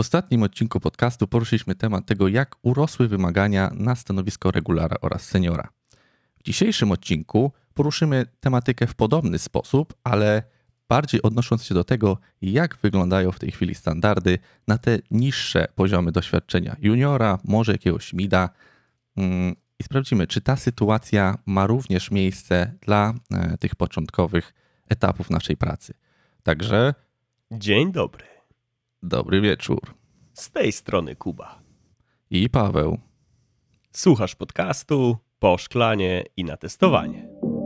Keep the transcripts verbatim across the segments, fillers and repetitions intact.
ostatnim odcinku podcastu poruszyliśmy temat tego, jak urosły wymagania na stanowisko regulara oraz seniora. W dzisiejszym odcinku poruszymy tematykę w podobny sposób, ale bardziej odnosząc się do tego, jak wyglądają w tej chwili standardy na te niższe poziomy doświadczenia juniora, może jakiegoś mida i sprawdzimy, czy ta sytuacja ma również miejsce dla tych początkowych etapów naszej pracy. Także dzień dobry. Dobry wieczór. Z tej strony Kuba. I Paweł. Słuchasz podcastu Po szklanie i na testowanie.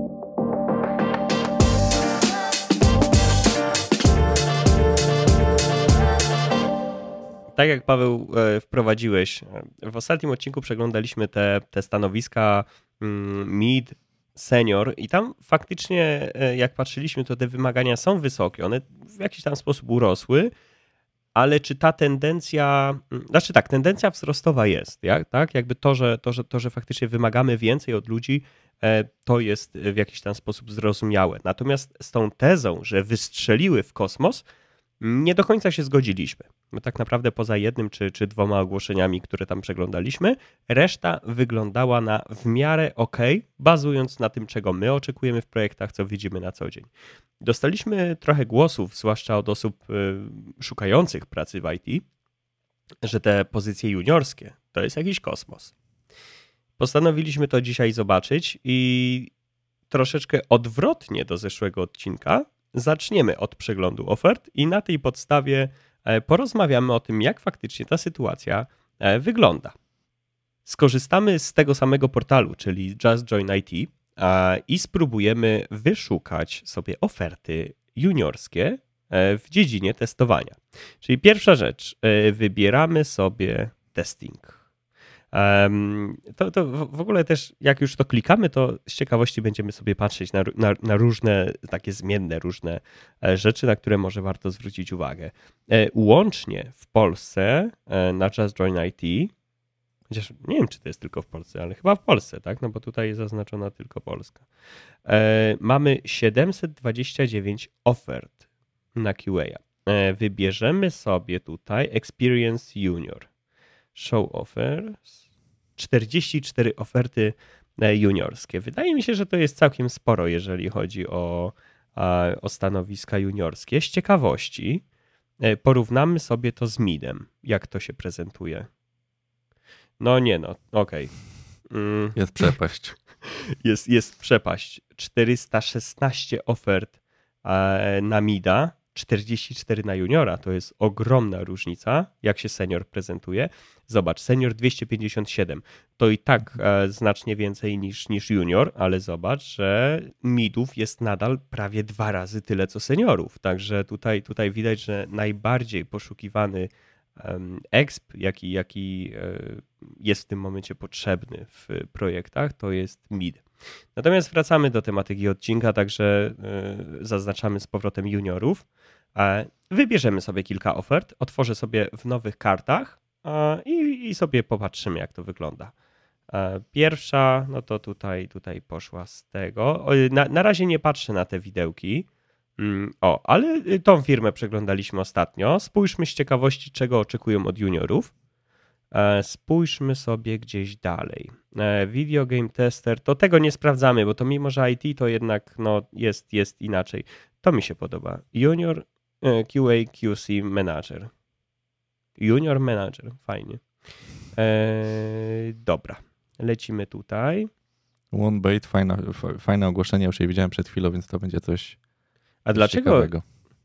Tak jak Paweł wprowadziłeś, w ostatnim odcinku przeglądaliśmy te, te stanowiska mid, senior i tam faktycznie jak patrzyliśmy, to te wymagania są wysokie, one w jakiś tam sposób urosły, ale czy ta tendencja, znaczy tak, tendencja wzrostowa jest, jak, tak? Jakby to że, to, że, to, że faktycznie wymagamy więcej od ludzi, to jest w jakiś tam sposób zrozumiałe. Natomiast z tą tezą, że wystrzeliły w kosmos, nie do końca się zgodziliśmy. Bo tak naprawdę poza jednym czy, czy dwoma ogłoszeniami, które tam przeglądaliśmy, reszta wyglądała na w miarę ok, bazując na tym, czego my oczekujemy w projektach, co widzimy na co dzień. Dostaliśmy trochę głosów, zwłaszcza od osób y, szukających pracy w I T, że te pozycje juniorskie to jest jakiś kosmos. Postanowiliśmy to dzisiaj zobaczyć i troszeczkę odwrotnie do zeszłego odcinka zaczniemy od przeglądu ofert i na tej podstawie porozmawiamy o tym, jak faktycznie ta sytuacja wygląda. Skorzystamy z tego samego portalu, czyli Just Join I T i spróbujemy wyszukać sobie oferty juniorskie w dziedzinie testowania. Czyli pierwsza rzecz, wybieramy sobie testing. To, to w ogóle też, jak już to klikamy, to z ciekawości będziemy sobie patrzeć na, na, na różne takie zmienne, różne rzeczy, na które może warto zwrócić uwagę. Łącznie w Polsce na Just Join I T, chociaż nie wiem, czy to jest tylko w Polsce, ale chyba w Polsce, tak? No bo tutaj jest zaznaczona tylko Polska. Mamy siedemset dwadzieścia dziewięć ofert na Q A. Wybierzemy sobie tutaj Experience Junior. Show offers. czterdzieści cztery oferty juniorskie. Wydaje mi się, że to jest całkiem sporo, jeżeli chodzi o, o stanowiska juniorskie. Z ciekawości porównamy sobie to z midem, jak to się prezentuje. No nie no, okej. Okay. Mm. Jest przepaść. Jest, jest przepaść. czterysta szesnaście ofert na mida, czterdzieści cztery na juniora, to jest ogromna różnica, jak się senior prezentuje. Zobacz, senior dwieście pięćdziesiąt siedem, to i tak e, znacznie więcej niż, niż junior, ale zobacz, że midów jest nadal prawie dwa razy tyle co seniorów, także tutaj, tutaj widać, że najbardziej poszukiwany um, exp, jaki, jaki e, jest w tym momencie potrzebny w projektach, to jest mid. Natomiast wracamy do tematyki odcinka, także y, zaznaczamy z powrotem juniorów. E, wybierzemy sobie kilka ofert, otworzę sobie w nowych kartach e, i, i sobie popatrzymy, jak to wygląda. E, pierwsza, no to tutaj, tutaj poszła z tego. O, na, na razie nie patrzę na te widełki. Mm, o, ale tą firmę przeglądaliśmy ostatnio. Spójrzmy z ciekawości, czego oczekują od juniorów. Spójrzmy sobie gdzieś dalej. Video Game Tester, to tego nie sprawdzamy, bo to mimo, że I T to jednak no, jest, jest inaczej. To mi się podoba. Junior Q A Q C Manager. Junior Manager, fajnie. Eee, dobra, lecimy tutaj. OneBait, fajne, fajne ogłoszenie, już je widziałem przed chwilą, więc to będzie coś, A coś dlaczego? ciekawego.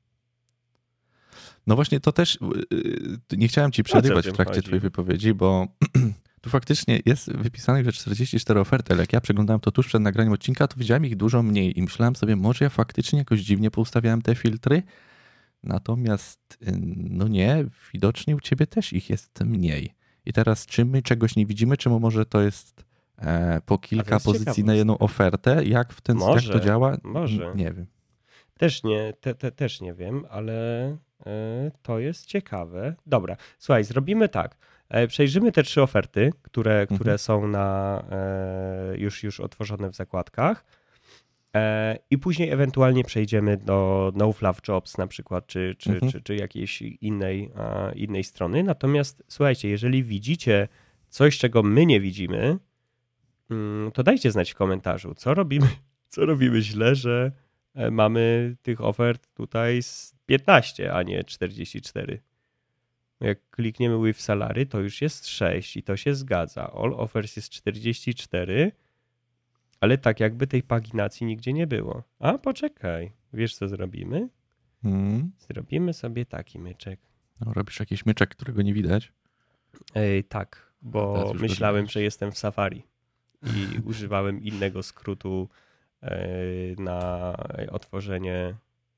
No właśnie, to też nie chciałem ci przerywać w trakcie chodzi? twojej wypowiedzi, bo tu faktycznie jest wypisanych, że czterdzieści cztery oferty, ale jak ja przeglądałem to tuż przed nagraniem odcinka, to widziałem ich dużo mniej i myślałem sobie, może ja faktycznie jakoś dziwnie poustawiałem te filtry, natomiast no nie, widocznie u ciebie też ich jest mniej. I teraz czy my czegoś nie widzimy, czy może to jest e, po kilka pozycji na jedną ofertę? Jak w ten może, jak to działa? Może. Nie wiem. Też nie, te, te, też nie wiem, ale y, to jest ciekawe. Dobra, słuchaj, zrobimy tak. Przejrzymy te trzy oferty, które, które mhm. są na, e, już, już otworzone w zakładkach I później ewentualnie przejdziemy do No Fluff Jobs na przykład, czy, czy, Mhm. czy, czy jakiejś innej, innej strony. Natomiast słuchajcie, jeżeli widzicie coś, czego my nie widzimy, to dajcie znać w komentarzu, co robimy, co robimy źle, że mamy tych ofert tutaj z piętnaście, a nie czterdzieści cztery. Jak klikniemy with salary, to już jest sześć i to się zgadza. All offers jest czterdzieści cztery, ale tak jakby tej paginacji nigdzie nie było. A poczekaj, wiesz co zrobimy? Hmm. Zrobimy sobie taki myczek. No, robisz jakiś myczek, którego nie widać? Ej, tak, bo myślałem, że jestem w Safari i używałem innego skrótu na otworzenie,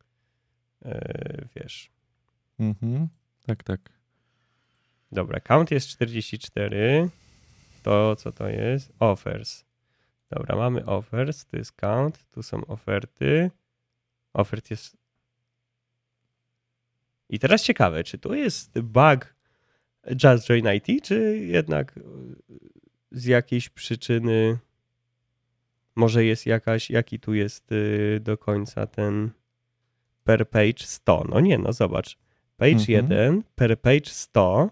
wiesz. Mhm. Tak, tak. Dobra, count jest czterdzieści cztery. To co to jest? Offers. Dobra, mamy offers, to jest count, tu są oferty. Ofert jest... I teraz ciekawe, czy tu jest bug Just Join I T, czy jednak z jakiejś przyczyny może jest jakaś, jaki tu jest do końca ten per page sto. No nie, no zobacz. Page Mhm. jeden, per page sto.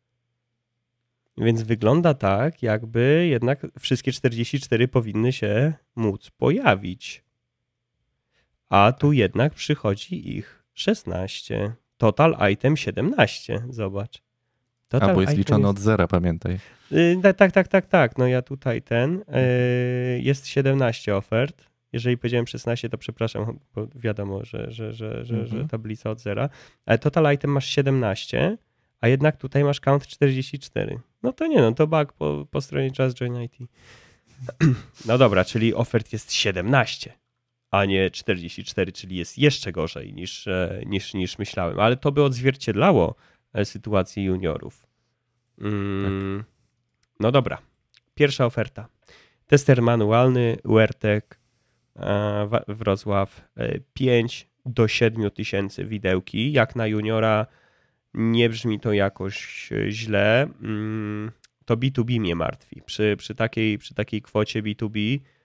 Więc wygląda tak, jakby jednak wszystkie czterdzieści cztery powinny się móc pojawić. A tu jednak przychodzi ich szesnaście. Total item siedemnaście. Zobacz. Total A, bo jest liczony jest... od zera, pamiętaj. Yy, tak, tak, tak, tak. No ja tutaj ten. Yy, jest siedemnaście ofert. Jeżeli powiedziałem szesnaście, to przepraszam, bo wiadomo, że, że, że, że, mhm. że tablica od zera. Ale total item masz siedemnaście, a jednak tutaj masz count czterdzieści cztery. No to nie, no to bug po, po stronie Just Join I T. No dobra, czyli ofert jest siedemnaście, a nie czterdzieści cztery, czyli jest jeszcze gorzej niż, niż, niż myślałem. Ale to by odzwierciedlało sytuację juniorów. Mm, tak. No dobra. Pierwsza oferta. Tester manualny, Wertec, Wrocław, pięć do siedmiu tysięcy widełki. Jak na juniora nie brzmi to jakoś źle. To B dwa B mnie martwi. Przy, przy, takiej, przy takiej kwocie B dwa B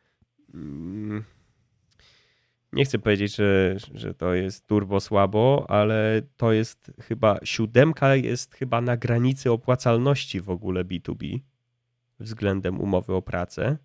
nie chcę powiedzieć, że, że to jest turbo słabo, ale to jest chyba, siódemka jest chyba na granicy opłacalności w ogóle B dwa B względem umowy o pracę.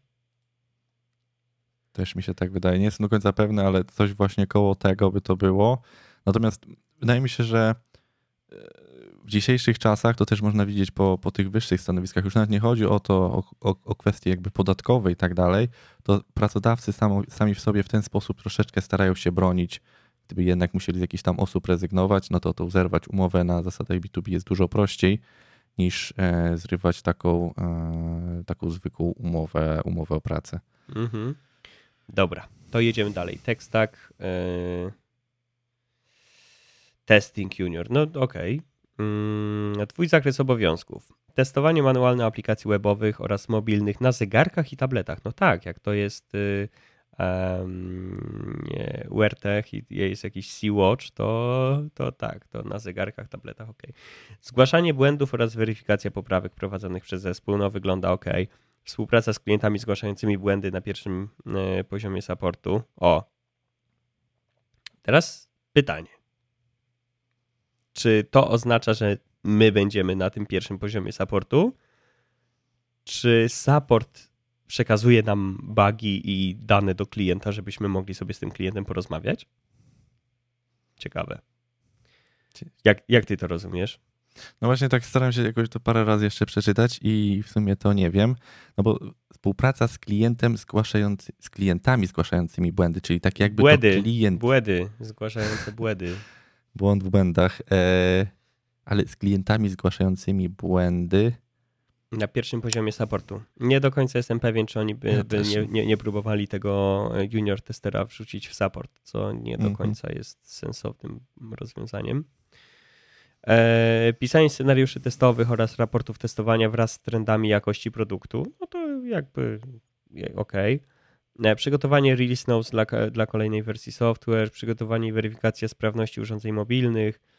Też mi się tak wydaje. Nie jestem do końca pewny, ale coś właśnie koło tego by to było. Natomiast wydaje mi się, że w dzisiejszych czasach to też można widzieć po, po tych wyższych stanowiskach. Już nawet nie chodzi o to, o, o, o kwestie jakby podatkowe i tak dalej. To pracodawcy samo, sami w sobie w ten sposób troszeczkę starają się bronić. Gdyby jednak musieli z jakichś tam osób rezygnować, no to to zerwać umowę na zasadach B dwa B jest dużo prościej niż e, zrywać taką, e, taką zwykłą umowę, umowę o pracę. Mhm. Dobra, to jedziemy dalej. Text-Stack, yy... testing junior. No okej. Okay. Yy, twój zakres obowiązków. Testowanie manualne aplikacji webowych oraz mobilnych na zegarkach i tabletach. No tak, jak to jest yy, um, Wertec i jest jakiś Sea-Watch, to, to tak, to na zegarkach, tabletach ok. Zgłaszanie błędów oraz weryfikacja poprawek prowadzonych przez zespół, no wygląda ok. Współpraca z klientami zgłaszającymi błędy na pierwszym y, poziomie supportu. O. Teraz pytanie. Czy to oznacza, że my będziemy na tym pierwszym poziomie supportu? Czy support przekazuje nam bugi i dane do klienta, żebyśmy mogli sobie z tym klientem porozmawiać? Ciekawe. Jak, jak ty to rozumiesz? No właśnie tak staram się jakoś to parę razy jeszcze przeczytać i w sumie to nie wiem, no bo współpraca z klientem zgłaszający, z klientami zgłaszającymi błędy, czyli tak jakby błędy, to klient... Błędy, zgłaszające błędy. Błąd w błędach, e, ale z klientami zgłaszającymi błędy... Na pierwszym poziomie supportu. Nie do końca jestem pewien, czy oni by, ja by nie, nie, nie próbowali tego junior testera wrzucić w support, co nie do końca mm-hmm. jest sensownym rozwiązaniem. E, pisanie scenariuszy testowych oraz raportów testowania wraz z trendami jakości produktu, no to jakby okej. Okay. Przygotowanie release notes dla, dla kolejnej wersji software, przygotowanie i weryfikacja sprawności urządzeń mobilnych,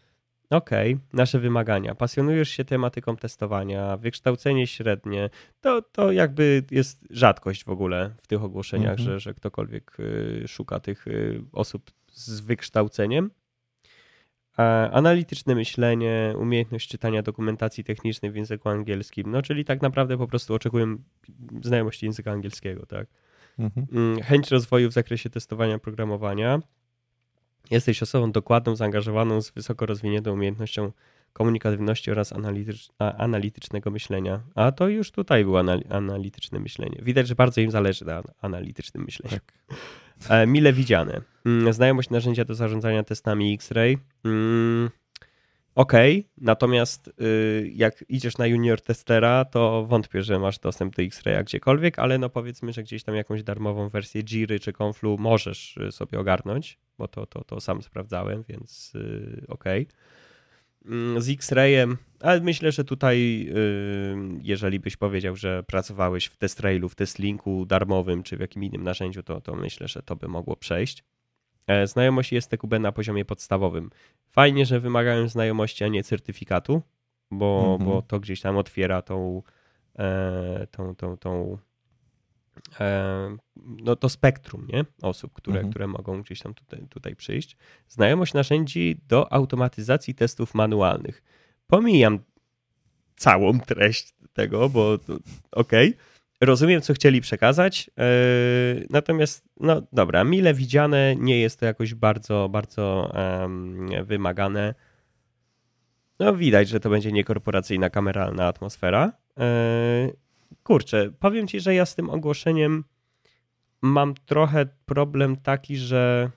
Okej, okay. Nasze wymagania. Pasjonujesz się tematyką testowania, wykształcenie średnie. To, to jakby jest rzadkość w ogóle w tych ogłoszeniach, Mhm. że, że ktokolwiek szuka tych osób z wykształceniem. Analityczne myślenie, umiejętność czytania dokumentacji technicznej w języku angielskim, no czyli tak naprawdę po prostu oczekuję znajomości języka angielskiego, tak? Mhm. Chęć rozwoju w zakresie testowania programowania. Jesteś osobą dokładną, zaangażowaną, z wysoko rozwiniętą umiejętnością komunikatywności oraz analitycz, analitycznego myślenia. A to już tutaj było analityczne myślenie. Widać, że bardzo im zależy na analitycznym myśleniu. Tak. Mile widziane. Znajomość narzędzia do zarządzania testami X-Ray. Mm, Okej, okay. Natomiast jak idziesz na junior testera, to wątpię, że masz dostęp do X-Raya gdziekolwiek, ale no powiedzmy, że gdzieś tam jakąś darmową wersję Jiry czy Conflu możesz sobie ogarnąć, bo to, to, to sam sprawdzałem, więc okej. Okay. Z X-Rayem, ale myślę, że tutaj jeżeli byś powiedział, że pracowałeś w TestRailu, w TestLinku darmowym czy w jakim innym narzędziu, to, to myślę, że to by mogło przejść. Znajomość S T Q B na poziomie podstawowym. Fajnie, że wymagają znajomości, a nie certyfikatu, bo, mm-hmm. bo to gdzieś tam otwiera tą, e, tą, tą, tą e, no to spektrum, nie? Osób, które, mm-hmm. które mogą gdzieś tam tutaj, tutaj przyjść. Znajomość narzędzi do automatyzacji testów manualnych. Pomijam całą treść tego, bo okej. Okay. Rozumiem, co chcieli przekazać, yy, natomiast no dobra, mile widziane, nie jest to jakoś bardzo, bardzo um, wymagane. No widać, że to będzie niekorporacyjna, kameralna atmosfera. Yy, kurczę, powiem ci, że ja z tym ogłoszeniem mam trochę problem taki, że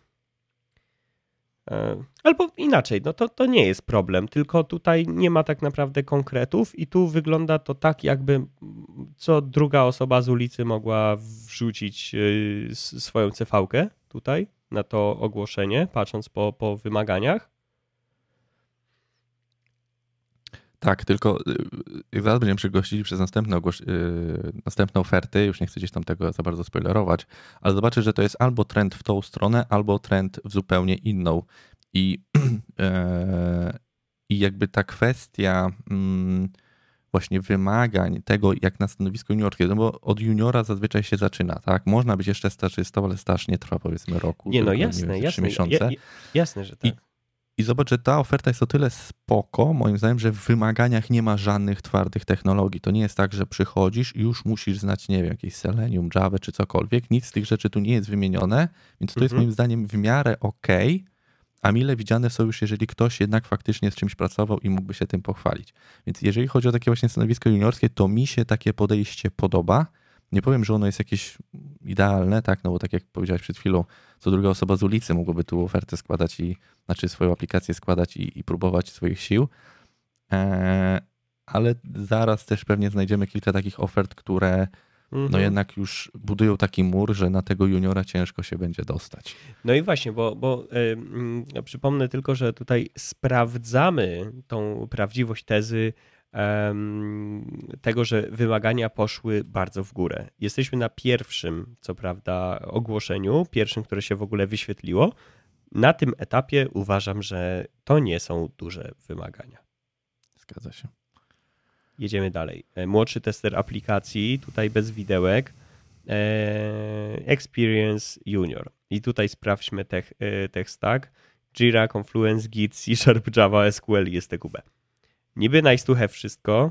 albo inaczej, no to, to nie jest problem, tylko tutaj nie ma tak naprawdę konkretów i tu wygląda to tak, jakby co druga osoba z ulicy mogła wrzucić swoją C V-kę tutaj na to ogłoszenie, patrząc po, po wymaganiach. Tak, tylko jak zaraz będziemy przygościli przez następne, ogłos- yy, następne oferty, już nie chcę gdzieś tam tego za bardzo spoilerować, ale zobaczę, że to jest albo trend w tą stronę, albo trend w zupełnie inną. I, yy, i jakby ta kwestia yy, właśnie wymagań tego, jak na stanowisko juniorskie, no bo od juniora zazwyczaj się zaczyna, tak? Można być jeszcze stażystą, ale staż nie trwa powiedzmy roku. Nie, no jasne, nie wiem, jasne, miesiące. Ja, jasne, że tak. I, I zobacz, że ta oferta jest o tyle spoko, moim zdaniem, że w wymaganiach nie ma żadnych twardych technologii. To nie jest tak, że przychodzisz i już musisz znać, nie wiem, jakieś Selenium, Java czy cokolwiek. Nic z tych rzeczy tu nie jest wymienione, więc to mhm. jest moim zdaniem w miarę okej, okay, a mile widziane są już, jeżeli ktoś jednak faktycznie z czymś pracował i mógłby się tym pochwalić. Więc jeżeli chodzi o takie właśnie stanowisko juniorskie, to mi się takie podejście podoba. Nie powiem, że ono jest jakieś idealne, tak, no bo tak jak powiedziałeś przed chwilą, co druga osoba z ulicy mogłaby tu ofertę składać i, znaczy swoją aplikację składać i, i próbować swoich sił, eee, ale zaraz też pewnie znajdziemy kilka takich ofert, które mm-hmm. no jednak już budują taki mur, że na tego juniora ciężko się będzie dostać. No i właśnie, bo, bo yy, przypomnę tylko, że tutaj sprawdzamy tą prawdziwość tezy tego, że wymagania poszły bardzo w górę. Jesteśmy na pierwszym, co prawda, ogłoszeniu, pierwszym, które się w ogóle wyświetliło. Na tym etapie uważam, że to nie są duże wymagania. Zgadza się. Jedziemy dalej. Młodszy tester aplikacji, tutaj bez widełek. Experience Junior. I tutaj sprawdźmy tech, tech stack. Jira, Confluence, Git, C Sharp, Java, S Q L i S T Q B. Niby nice to have wszystko.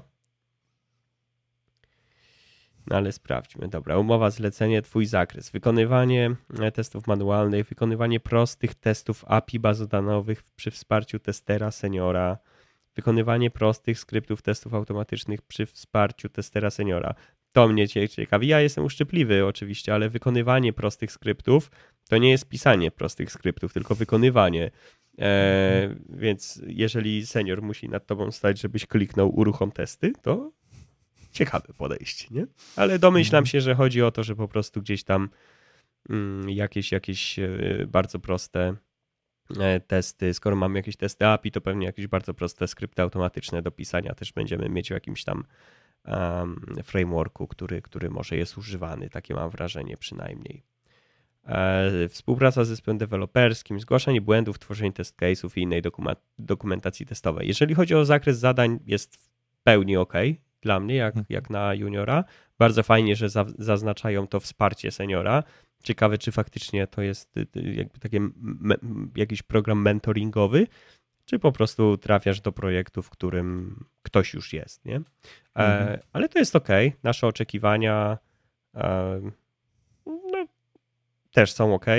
No ale sprawdźmy. Dobra, umowa, zlecenie, twój zakres. Wykonywanie testów manualnych, wykonywanie prostych testów A P I bazodanowych przy wsparciu testera seniora, wykonywanie prostych skryptów testów automatycznych przy wsparciu testera seniora. To mnie ciekawi. Ja jestem uszczypliwy oczywiście, ale wykonywanie prostych skryptów to nie jest pisanie prostych skryptów, tylko wykonywanie. E, więc jeżeli senior musi nad tobą stać, żebyś kliknął uruchom testy, to ciekawe podejście, nie? Ale domyślam się, że chodzi o to, że po prostu gdzieś tam mm, jakieś, jakieś bardzo proste testy, skoro mamy jakieś testy A P I, to pewnie jakieś bardzo proste skrypty automatyczne do pisania też będziemy mieć w jakimś tam um, frameworku, który, który może jest używany, takie mam wrażenie przynajmniej. Współpraca z zespołem deweloperskim, zgłaszanie błędów, tworzenie test case'ów i innej dokumentacji testowej. Jeżeli chodzi o zakres zadań, jest w pełni ok dla mnie, jak, jak na juniora. Bardzo fajnie, że za, zaznaczają to wsparcie seniora. Ciekawe, czy faktycznie to jest jakby taki me, jakiś program mentoringowy, czy po prostu trafiasz do projektu, w którym ktoś już jest, nie? Mhm. E, ale to jest ok. Nasze oczekiwania e, no, też są ok.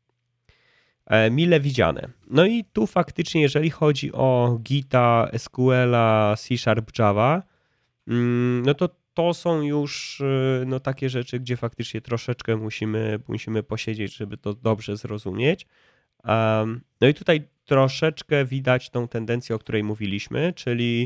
E, mile widziane. No i tu faktycznie, jeżeli chodzi o Gita, S Q L-a, C Sharp, Java, mm, no to to są już no, takie rzeczy, gdzie faktycznie troszeczkę musimy, musimy posiedzieć, żeby to dobrze zrozumieć. Um, no i tutaj troszeczkę widać tą tendencję, o której mówiliśmy, czyli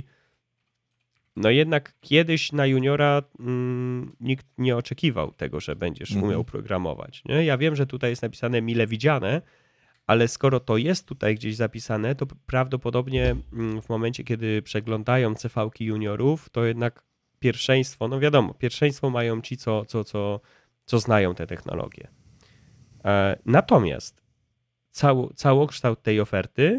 no jednak kiedyś na juniora mm, nikt nie oczekiwał tego, że będziesz mhm. umiał programować. Nie? Ja wiem, że tutaj jest napisane mile widziane, ale skoro to jest tutaj gdzieś zapisane, to prawdopodobnie w momencie, kiedy przeglądają C V-ki juniorów, to jednak pierwszeństwo, no wiadomo, pierwszeństwo mają ci, co, co, co, co znają te technologie. E, natomiast Cał, całokształt tej oferty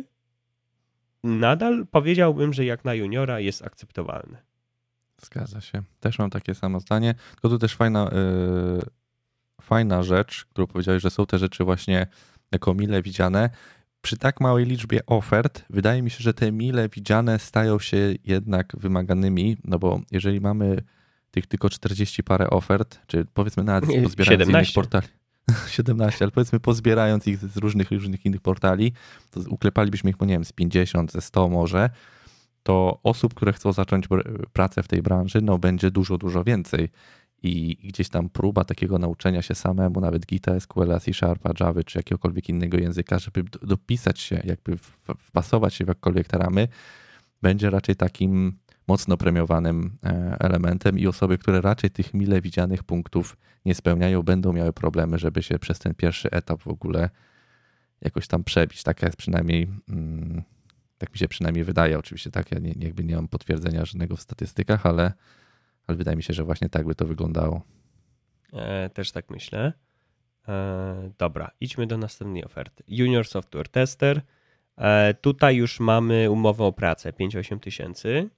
nadal powiedziałbym, że jak na juniora jest akceptowalny. Zgadza się. Też mam takie samo zdanie. Tylko tu też fajna, yy, fajna rzecz, którą powiedziałeś, że są te rzeczy właśnie jako mile widziane. Przy tak małej liczbie ofert wydaje mi się, że te mile widziane stają się jednak wymaganymi, no bo jeżeli mamy tych tylko czterdzieści parę ofert, czy powiedzmy nawet pozbierając z innych portali, siedemnaście, ale powiedzmy pozbierając ich z różnych, różnych innych portali, to uklepalibyśmy ich, nie wiem, z pięćdziesiąt, ze sto może, to osób, które chcą zacząć pracę w tej branży, no będzie dużo, dużo więcej. I gdzieś tam próba takiego nauczenia się samemu, nawet Gita, S Q L, C Sharpa, Java czy jakiegokolwiek innego języka, żeby dopisać się, jakby wpasować się w jakkolwiek te ramy, będzie raczej takim mocno premiowanym elementem i osoby, które raczej tych mile widzianych punktów nie spełniają, będą miały problemy, żeby się przez ten pierwszy etap w ogóle jakoś tam przebić. Taka jest przynajmniej, tak mi się przynajmniej wydaje. Oczywiście tak, ja nie, jakby nie mam potwierdzenia żadnego w statystykach, ale, ale wydaje mi się, że właśnie tak by to wyglądało. E, też tak myślę. E, dobra, idźmy do następnej oferty. Junior Software Tester. E, tutaj już mamy umowę o pracę, pięć osiem tysięcy.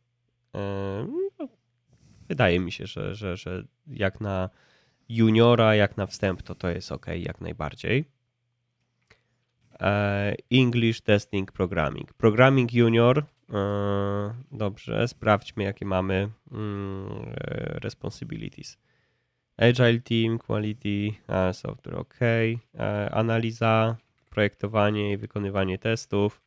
No, wydaje mi się, że, że, że jak na juniora, jak na wstęp, to to jest ok, jak najbardziej. English, testing, programming. Programming junior. Dobrze, sprawdźmy, jakie mamy responsibilities. Agile team, quality, software ok. Analiza, projektowanie i wykonywanie testów.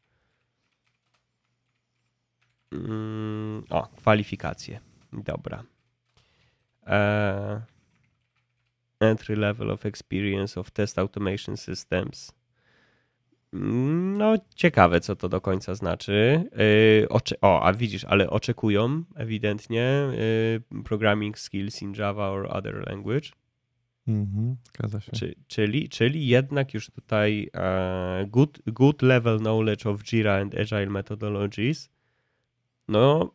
O, kwalifikacje. Dobra. Uh, entry level of experience of test automation systems. No, ciekawe, co to do końca znaczy. Yy, oczy- o, a widzisz, ale oczekują ewidentnie yy, programming skills in Java or other language. Mhm, zgadza się. Czy, czyli, czyli jednak już tutaj uh, good, good level knowledge of Jira and Agile methodologies. No,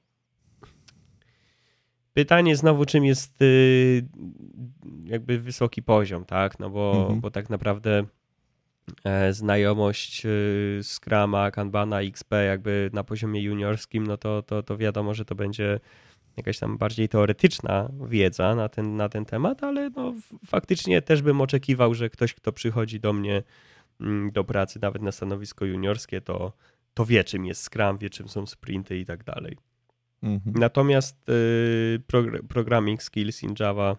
pytanie znowu, czym jest yy, jakby wysoki poziom, tak? No bo, mhm. bo tak naprawdę e, znajomość yy, Scruma, Kanbana, X P jakby na poziomie juniorskim, no to, to, to wiadomo, że to będzie jakaś tam bardziej teoretyczna wiedza na ten, na ten temat, ale no, faktycznie też bym oczekiwał, że ktoś, kto przychodzi do mnie mm, do pracy, nawet na stanowisko juniorskie, to to wie, czym jest Scrum, wie, czym są sprinty i tak dalej. Mhm. Natomiast y, progr- programming skills in Java,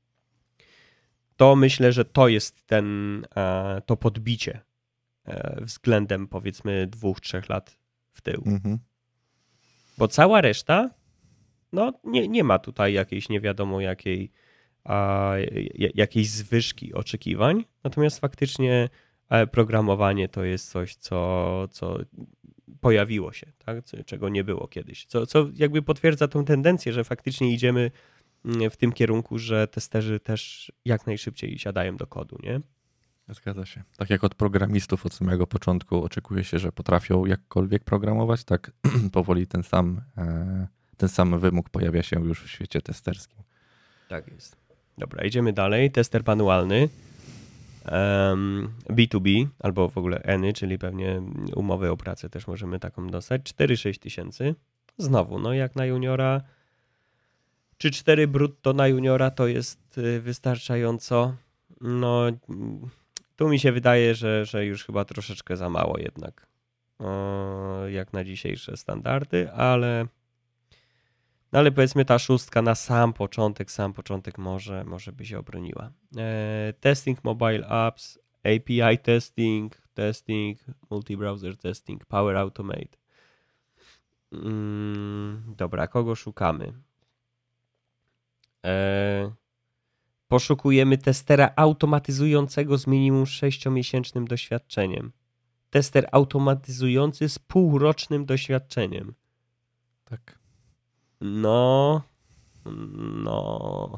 to myślę, że to jest ten, e, to podbicie e, względem powiedzmy dwóch, trzech lat w tył. Mhm. Bo cała reszta, no nie, nie ma tutaj jakiejś nie wiadomo jakiej, a, jakiejś zwyżki oczekiwań, natomiast faktycznie programowanie to jest coś, co, co pojawiło się, tak? Czego nie było kiedyś. Co, co jakby potwierdza tą tendencję, że faktycznie idziemy w tym kierunku, że testerzy też jak najszybciej siadają do kodu, nie? Zgadza się. Tak jak od programistów od samego początku oczekuje się, że potrafią jakkolwiek programować, tak powoli ten sam, ten sam wymóg pojawia się już w świecie testerskim. Tak jest. Dobra, idziemy dalej. Tester manualny. B dwa B albo w ogóle Eny, czyli pewnie umowy o pracę też możemy taką dostać. cztery sześć tysięcy. Znowu, no jak na juniora, czy cztery brutto na juniora to jest wystarczająco. No tu mi się wydaje, że, że już chyba troszeczkę za mało jednak, jak na dzisiejsze standardy, ale, no ale powiedzmy ta szóstka na sam początek, sam początek może, może by się obroniła. Testing mobile apps, A P I testing, testing, multi-browser testing, Power Automate. Dobra, kogo szukamy? Poszukujemy testera automatyzującego z minimum sześciomiesięcznym doświadczeniem. Tester automatyzujący z półrocznym doświadczeniem. Tak. No, no.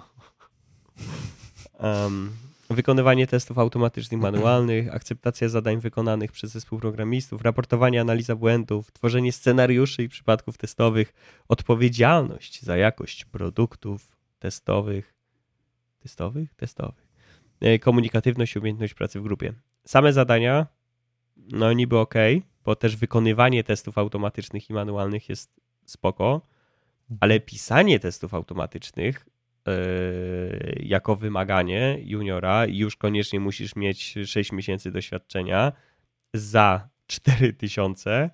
Um, wykonywanie testów automatycznych manualnych, akceptacja zadań wykonanych przez zespół programistów, raportowanie, analiza błędów, tworzenie scenariuszy i przypadków testowych, odpowiedzialność za jakość produktów testowych, testowych? Testowych. Komunikatywność i umiejętność pracy w grupie. Same zadania, no niby ok, bo też wykonywanie testów automatycznych i manualnych jest spoko, ale pisanie testów automatycznych yy, jako wymaganie juniora już koniecznie musisz mieć sześć miesięcy doświadczenia za cztery tysiące.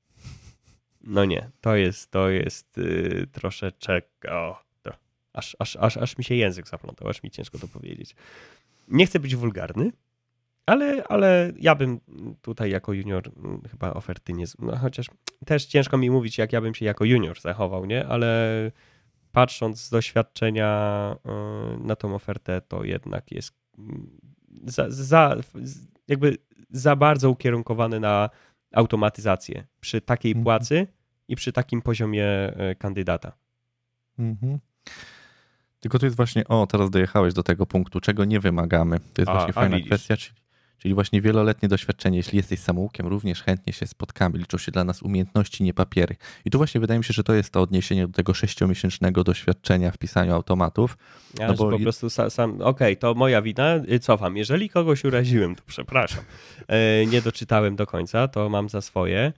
No nie, to jest, to jest yy, troszeczkę... O, to, aż, aż, aż, aż mi się język zaplątał, aż mi ciężko to powiedzieć. Nie chcę być wulgarny, ale, ale ja bym tutaj jako junior chyba oferty nie... No chociaż też ciężko mi mówić, jak ja bym się jako junior zachował, nie? Ale patrząc z doświadczenia na tą ofertę, to jednak jest za, za, jakby za bardzo ukierunkowane na automatyzację przy takiej mhm. płacy i przy takim poziomie kandydata. Mhm. Tylko to jest właśnie, o, teraz dojechałeś do tego punktu, czego nie wymagamy. To jest a, właśnie fajna kwestia, czyli, czyli właśnie wieloletnie doświadczenie. Jeśli jesteś samoukiem, również chętnie się spotkamy. Liczą się dla nas umiejętności, nie papiery. I tu właśnie wydaje mi się, że to jest to odniesienie do tego sześciomiesięcznego doświadczenia w pisaniu automatów. Ja, no bo po prostu sam, sam okej, okay, to moja wina, cofam. Jeżeli kogoś uraziłem, to przepraszam. E, nie doczytałem do końca, to mam za swoje.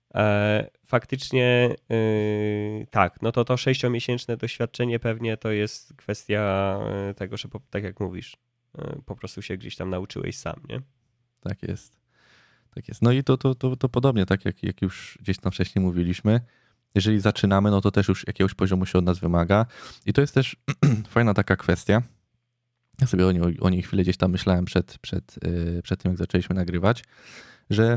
Faktycznie yy, tak, no to to sześciomiesięczne doświadczenie pewnie to jest kwestia tego, że po, tak jak mówisz, yy, po prostu się gdzieś tam nauczyłeś sam, nie? Tak jest. Tak jest. No i to, to, to, to podobnie, tak jak, jak już gdzieś tam wcześniej mówiliśmy, jeżeli zaczynamy, no to też już jakiegoś poziomu się od nas wymaga i to jest też fajna taka kwestia. Ja sobie o niej, o niej chwilę gdzieś tam myślałem przed, przed, yy, przed tym, jak zaczęliśmy nagrywać, że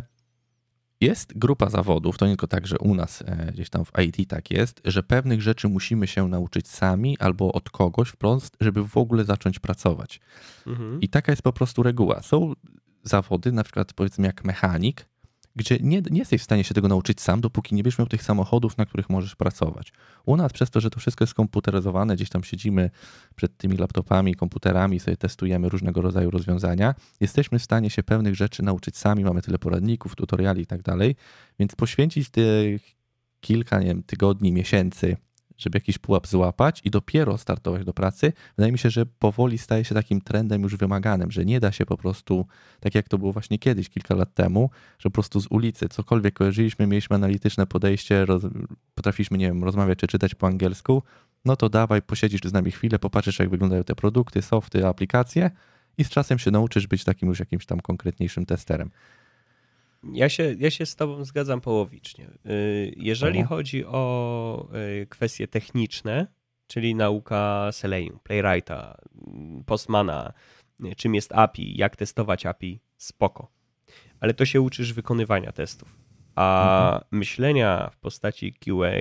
jest grupa zawodów, to nie tylko tak, że u nas gdzieś tam w I T tak jest, że pewnych rzeczy musimy się nauczyć sami albo od kogoś wprost, żeby w ogóle zacząć pracować. Mhm. I taka jest po prostu reguła. Są zawody, na przykład powiedzmy jak mechanik, gdzie nie, nie jesteś w stanie się tego nauczyć sam, dopóki nie będziesz miał tych samochodów, na których możesz pracować. U nas przez to, że to wszystko jest komputeryzowane, gdzieś tam siedzimy przed tymi laptopami, komputerami, sobie testujemy różnego rodzaju rozwiązania, jesteśmy w stanie się pewnych rzeczy nauczyć sami, mamy tyle poradników, tutoriali i tak dalej, więc poświęcić tych kilka, nie wiem, tygodni, miesięcy, żeby jakiś pułap złapać i dopiero startować do pracy, wydaje mi się, że powoli staje się takim trendem już wymaganym, że nie da się po prostu, tak jak to było właśnie kiedyś, kilka lat temu, że po prostu z ulicy cokolwiek kojarzyliśmy, mieliśmy analityczne podejście, roz, potrafiliśmy, nie wiem, rozmawiać czy czytać po angielsku, no to dawaj, posiedzisz z nami chwilę, popatrzysz jak wyglądają te produkty, softy, aplikacje i z czasem się nauczysz być takim już jakimś tam konkretniejszym testerem. Ja się, ja się z tobą zgadzam połowicznie. Jeżeli Aha. chodzi o kwestie techniczne, czyli nauka Selenium, Playwrighta, Postmana, czym jest A P I, jak testować A P I, spoko. Ale to się uczysz wykonywania testów. A mhm. myślenia w postaci Q A,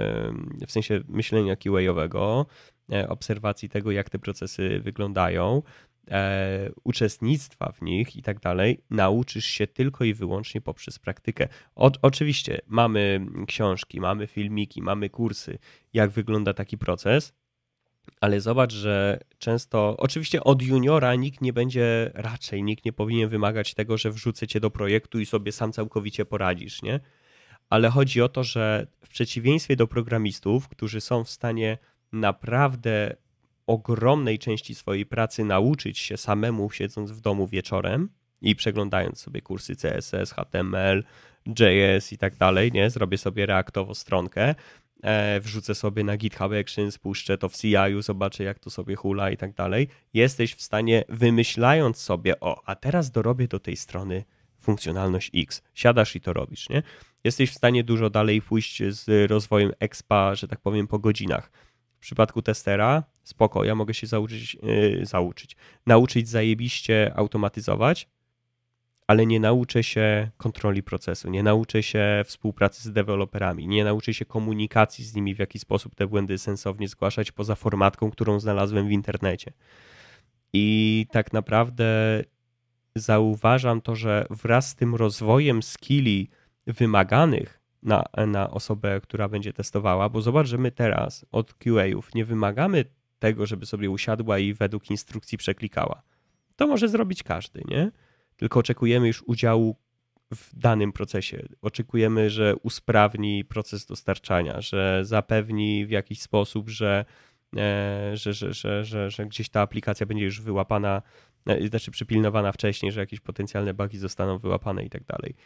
w sensie myślenia Q A-owego, obserwacji tego, jak te procesy wyglądają, E, uczestnictwa w nich i tak dalej, nauczysz się tylko i wyłącznie poprzez praktykę. O, oczywiście mamy książki, mamy filmiki, mamy kursy, jak wygląda taki proces, ale zobacz, że często, oczywiście od juniora nikt nie będzie, raczej nikt nie powinien wymagać tego, że wrzucę cię do projektu i sobie sam całkowicie poradzisz, nie? Ale chodzi o to, że w przeciwieństwie do programistów, którzy są w stanie naprawdę ogromnej części swojej pracy nauczyć się samemu, siedząc w domu wieczorem i przeglądając sobie kursy C S S, H T M L, J S i tak dalej, nie? Zrobię sobie reaktowo stronkę, e, wrzucę sobie na GitHub Actions, puszczę to w C I u, zobaczę jak to sobie hula i tak dalej. Jesteś w stanie, wymyślając sobie, o, a teraz dorobię do tej strony funkcjonalność X. Siadasz i to robisz, nie? Jesteś w stanie dużo dalej pójść z rozwojem expa, że tak powiem, po godzinach. W przypadku testera, spoko, ja mogę się zauczyć, yy, zauczyć, nauczyć zajebiście automatyzować, ale nie nauczę się kontroli procesu, nie nauczę się współpracy z deweloperami, nie nauczę się komunikacji z nimi, w jaki sposób te błędy sensownie zgłaszać poza formatką, którą znalazłem w internecie. I tak naprawdę zauważam to, że wraz z tym rozwojem skilli wymaganych na, na osobę, która będzie testowała, bo zobacz, że my teraz od Q A-ów nie wymagamy tego, żeby sobie usiadła i według instrukcji przeklikała. To może zrobić każdy, nie? Tylko oczekujemy już udziału w danym procesie. Oczekujemy, że usprawni proces dostarczania, że zapewni w jakiś sposób, że, e, że, że, że, że, że gdzieś ta aplikacja będzie już wyłapana, e, znaczy przypilnowana wcześniej, że jakieś potencjalne bugi zostaną wyłapane i tak dalej.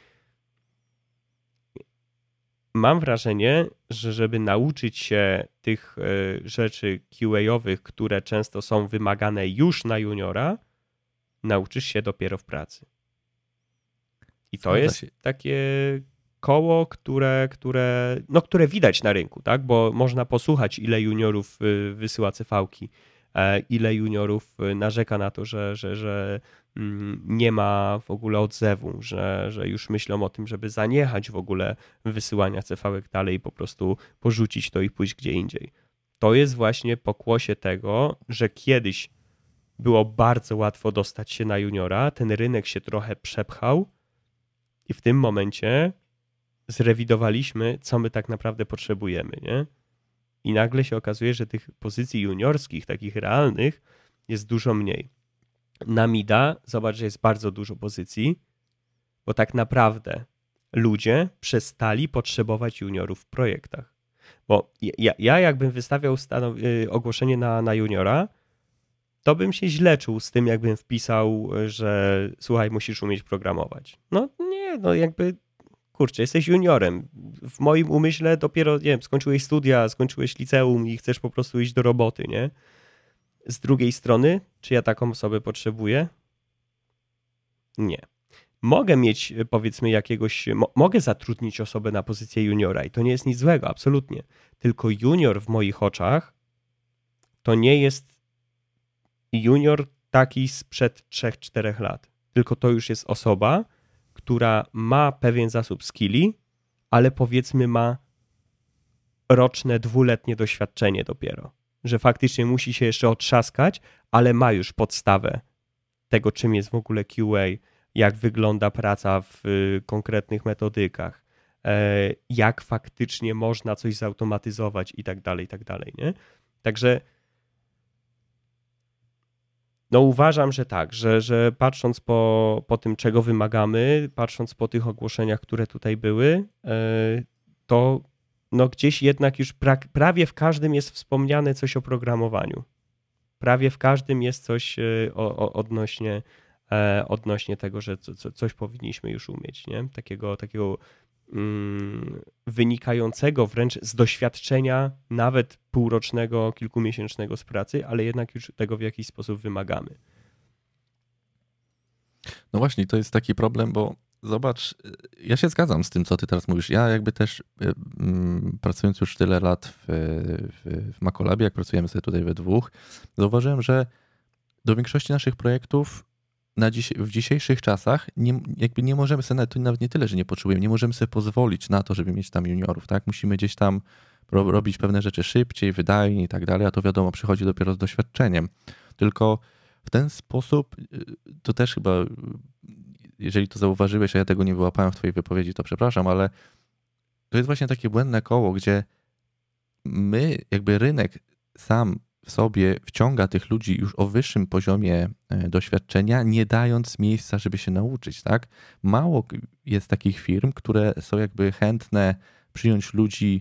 Mam wrażenie, że żeby nauczyć się tych e, rzeczy Q A-owych, które często są wymagane już na juniora, nauczysz się dopiero w pracy. I to jest takie koło, które, które, no, które widać na rynku, tak? Bo można posłuchać, ile juniorów wysyła C V-ki, ile juniorów narzeka na to, że, że, że nie ma w ogóle odzewu, że, że już myślą o tym, żeby zaniechać w ogóle wysyłania C V-ek dalej i po prostu porzucić to i pójść gdzie indziej. To jest właśnie pokłosie tego, że kiedyś było bardzo łatwo dostać się na juniora, ten rynek się trochę przepchał i w tym momencie zrewidowaliśmy, co my tak naprawdę potrzebujemy, nie? I nagle się okazuje, że tych pozycji juniorskich, takich realnych, jest dużo mniej. Na mida, zobacz, że jest bardzo dużo pozycji, bo tak naprawdę ludzie przestali potrzebować juniorów w projektach. Bo ja, ja jakbym wystawiał stanow- ogłoszenie na, na juniora, to bym się źle czuł z tym, jakbym wpisał, że słuchaj, musisz umieć programować. No nie, no jakby, kurczę, jesteś juniorem. W moim umyśle dopiero, nie wiem, skończyłeś studia, skończyłeś liceum i chcesz po prostu iść do roboty, nie? Z drugiej strony, czy ja taką osobę potrzebuję? Nie. Mogę mieć, powiedzmy, jakiegoś, mo- mogę zatrudnić osobę na pozycję juniora i to nie jest nic złego, absolutnie. Tylko junior w moich oczach to nie jest junior taki sprzed trzech czterech lat. Tylko to już jest osoba, która ma pewien zasób skilli, ale powiedzmy ma roczne, dwuletnie doświadczenie dopiero. Że faktycznie musi się jeszcze otrzaskać, ale ma już podstawę tego, czym jest w ogóle Q A, jak wygląda praca w konkretnych metodykach, jak faktycznie można coś zautomatyzować i tak dalej, i tak dalej, nie? Także no uważam, że tak, że, że patrząc po, po tym, czego wymagamy, patrząc po tych ogłoszeniach, które tutaj były, to no gdzieś jednak już pra, prawie w każdym jest wspomniane coś o programowaniu. Prawie w każdym jest coś o, o, odnośnie, odnośnie tego, że co, coś powinniśmy już umieć, nie? Takiego, takiego mm, wynikającego wręcz z doświadczenia nawet półrocznego, kilkumiesięcznego z pracy, ale jednak już tego w jakiś sposób wymagamy. No właśnie, to jest taki problem, bo zobacz, ja się zgadzam z tym, co ty teraz mówisz. Ja jakby też mm, pracując już tyle lat w, w, w Macolabie, jak pracujemy sobie tutaj we dwóch, zauważyłem, że do większości naszych projektów na dziś, w dzisiejszych czasach nie, jakby nie możemy sobie, to nawet nie tyle, że nie potrzebujemy, nie możemy sobie pozwolić na to, żeby mieć tam juniorów, tak? Musimy gdzieś tam ro, robić pewne rzeczy szybciej, wydajniej i tak dalej, a to wiadomo, przychodzi dopiero z doświadczeniem. Tylko w ten sposób, to też chyba, jeżeli to zauważyłeś, a ja tego nie wyłapałem w twojej wypowiedzi, to przepraszam, ale to jest właśnie takie błędne koło, gdzie my, jakby rynek sam w sobie wciąga tych ludzi już o wyższym poziomie doświadczenia, nie dając miejsca, żeby się nauczyć, tak? Mało jest takich firm, które są jakby chętne przyjąć ludzi,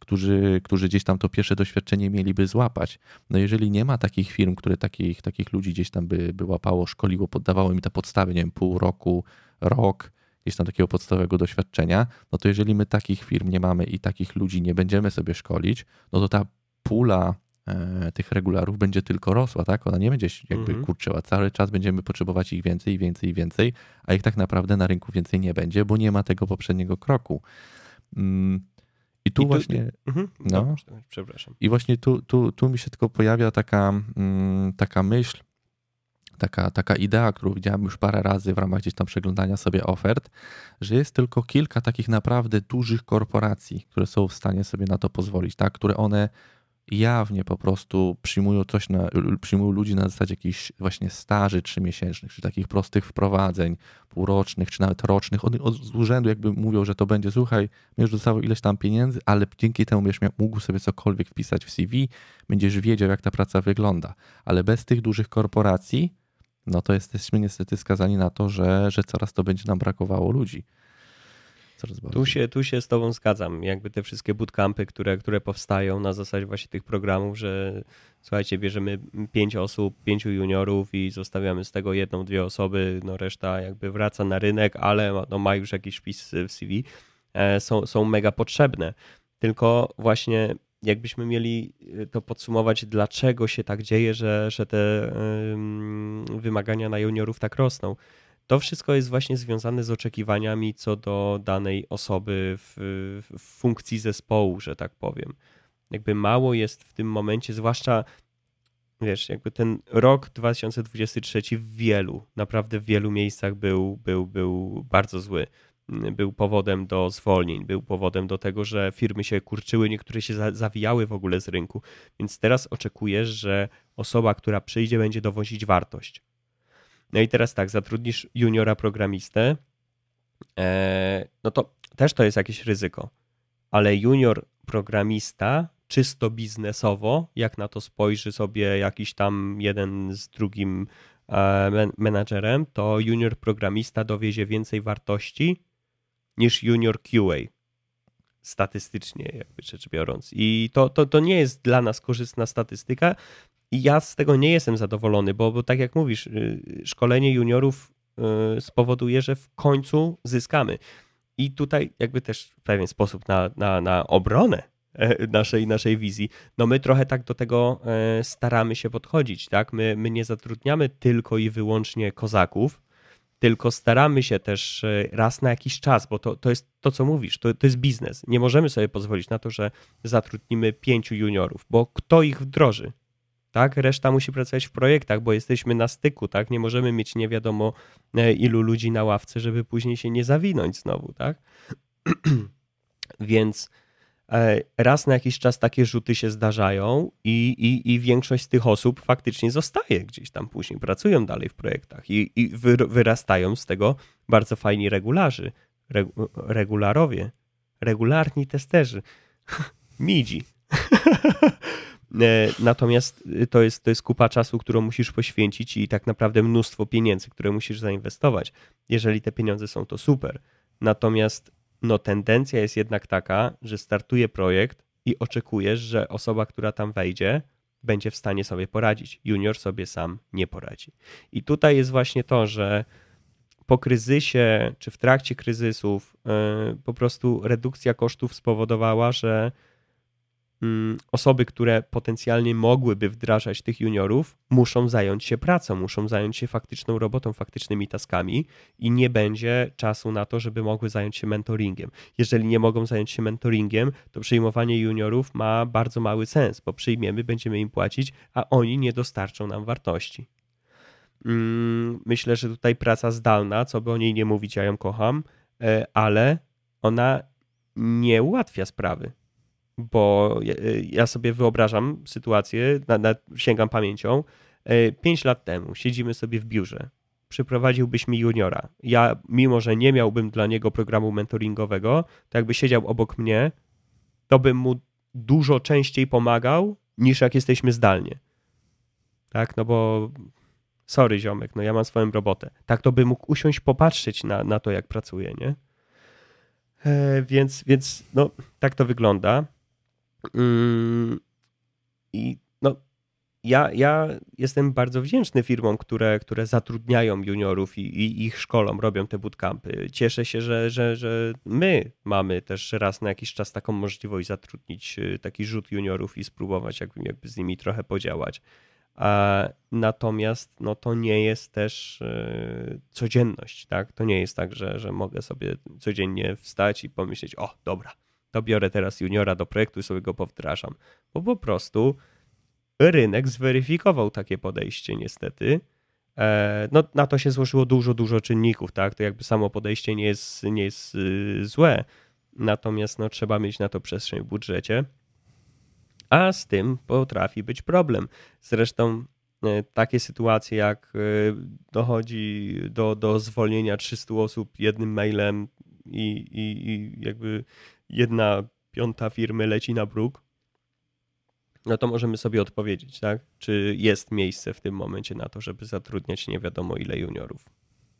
którzy, którzy gdzieś tam to pierwsze doświadczenie mieliby złapać. No jeżeli nie ma takich firm, które takich, takich ludzi gdzieś tam by, by łapało, szkoliło, poddawało im te podstawy, nie wiem, pół roku, rok, gdzieś tam takiego podstawowego doświadczenia, no to jeżeli my takich firm nie mamy i takich ludzi nie będziemy sobie szkolić, no to ta pula e, tych regularów będzie tylko rosła, tak? Ona nie będzie jakby Mhm. kurczyła. Cały czas będziemy potrzebować ich więcej, więcej i więcej, a ich tak naprawdę na rynku więcej nie będzie, bo nie ma tego poprzedniego kroku. Mm, I tu, I tu właśnie... mhm. No, Dobrze, przepraszam. i właśnie tu, tu, tu mi się tylko pojawia taka, mm, taka myśl, taka, taka idea, którą widziałem już parę razy w ramach gdzieś tam przeglądania sobie ofert, że jest tylko kilka takich naprawdę dużych korporacji, które są w stanie sobie na to pozwolić, tak? Które one jawnie po prostu przyjmują coś na, przyjmują ludzi na zasadzie jakichś właśnie staży trzymiesięcznych, czy takich prostych wprowadzeń półrocznych, czy nawet rocznych. Oni od, z urzędu jakby mówią, że to będzie, słuchaj, będziesz dostawał ileś tam pieniędzy, ale dzięki temu będziesz miał, mógł sobie cokolwiek wpisać w C V, będziesz wiedział, jak ta praca wygląda. Ale bez tych dużych korporacji, no to jesteśmy niestety skazani na to, że, że coraz to będzie nam brakowało ludzi. Tu się, tu się z tobą zgadzam. Jakby te wszystkie bootcampy, które, które powstają na zasadzie właśnie tych programów, że słuchajcie, bierzemy pięć osób, pięciu juniorów i zostawiamy z tego jedną, dwie osoby, no reszta jakby wraca na rynek, ale no ma już jakiś wpis w C V, są, są mega potrzebne. Tylko właśnie jakbyśmy mieli to podsumować, dlaczego się tak dzieje, że, że te wymagania na juniorów tak rosną. To wszystko jest właśnie związane z oczekiwaniami co do danej osoby w, w funkcji zespołu, że tak powiem. Jakby mało jest w tym momencie, zwłaszcza wiesz, jakby ten rok dwa tysiące dwudziesty trzeci w wielu, naprawdę w wielu miejscach był, był, był bardzo zły. Był powodem do zwolnień, był powodem do tego, że firmy się kurczyły, niektóre się zawijały w ogóle z rynku. Więc teraz oczekujesz, że osoba, która przyjdzie, będzie dowozić wartość. No i teraz tak, zatrudnisz juniora programistę, no to też to jest jakieś ryzyko, ale junior programista czysto biznesowo, jak na to spojrzy sobie jakiś tam jeden z drugim menadżerem, to junior programista dowiezie więcej wartości niż junior Q A, statystycznie jakby rzecz biorąc. I to, to, to nie jest dla nas korzystna statystyka, i ja z tego nie jestem zadowolony, bo, bo tak jak mówisz, szkolenie juniorów spowoduje, że w końcu zyskamy. I tutaj jakby też w pewien sposób na, na, na obronę naszej, naszej wizji, no my trochę tak do tego staramy się podchodzić, tak? My, my nie zatrudniamy tylko i wyłącznie kozaków, tylko staramy się też raz na jakiś czas, bo to, to jest to, co mówisz, to, to jest biznes. Nie możemy sobie pozwolić na to, że zatrudnimy pięciu juniorów, bo kto ich wdroży? Tak, reszta musi pracować w projektach, bo jesteśmy na styku, tak? Nie możemy mieć nie wiadomo ilu ludzi na ławce, żeby później się nie zawinąć znowu, tak? Więc raz na jakiś czas takie rzuty się zdarzają i, i, i większość z tych osób faktycznie zostaje gdzieś tam później, pracują dalej w projektach i, i wy, wyrastają z tego bardzo fajni regularzy, reg, regularowie, regularni testerzy, midzi. Natomiast to jest, to jest kupa czasu, którą musisz poświęcić i tak naprawdę mnóstwo pieniędzy, które musisz zainwestować. Jeżeli te pieniądze są, to super. Natomiast no, tendencja jest jednak taka, że startuje projekt i oczekujesz, że osoba, która tam wejdzie, będzie w stanie sobie poradzić. Junior sobie sam nie poradzi. I tutaj jest właśnie to, że po kryzysie, czy w trakcie kryzysów yy, po prostu redukcja kosztów spowodowała, że osoby, które potencjalnie mogłyby wdrażać tych juniorów, muszą zająć się pracą, muszą zająć się faktyczną robotą, faktycznymi taskami i nie będzie czasu na to, żeby mogły zająć się mentoringiem. Jeżeli nie mogą zająć się mentoringiem, to przyjmowanie juniorów ma bardzo mały sens, bo przyjmiemy, będziemy im płacić, a oni nie dostarczą nam wartości. Myślę, że tutaj praca zdalna, co by o niej nie mówić, ja ją kocham, ale ona nie ułatwia sprawy. Bo ja sobie wyobrażam sytuację, na, na, sięgam pamięcią, pięć lat temu siedzimy sobie w biurze, przyprowadziłbyś mi juniora. Ja, mimo że nie miałbym dla niego programu mentoringowego, to jakby siedział obok mnie, to bym mu dużo częściej pomagał, niż jak jesteśmy zdalnie. Tak, no bo sorry ziomek, no ja mam swoją robotę. Tak to bym mógł usiąść, popatrzeć na, na to, jak pracuję, nie? E, więc, więc no tak to wygląda. I no, ja, ja jestem bardzo wdzięczny firmom, które, które zatrudniają juniorów i, i ich szkolą, robią te bootcampy. Cieszę się, że, że, że my mamy też raz na jakiś czas taką możliwość zatrudnić taki rzut juniorów i spróbować jakby, jakby z nimi trochę podziałać. A natomiast no, to nie jest też yy, codzienność, tak? To nie jest tak, że, że mogę sobie codziennie wstać i pomyśleć, o dobra, to biorę teraz juniora do projektu i sobie go powdrażam. Bo po prostu rynek zweryfikował takie podejście niestety. No, na to się złożyło dużo, dużo czynników, tak? To jakby samo podejście nie jest, nie jest złe, natomiast no, trzeba mieć na to przestrzeń w budżecie, a z tym potrafi być problem. Zresztą takie sytuacje jak dochodzi do, do zwolnienia trzystu osób jednym mailem i, i, i jakby jedna piąta firmy leci na bruk, no to możemy sobie odpowiedzieć, tak? Czy jest miejsce w tym momencie na to, żeby zatrudniać nie wiadomo ile juniorów.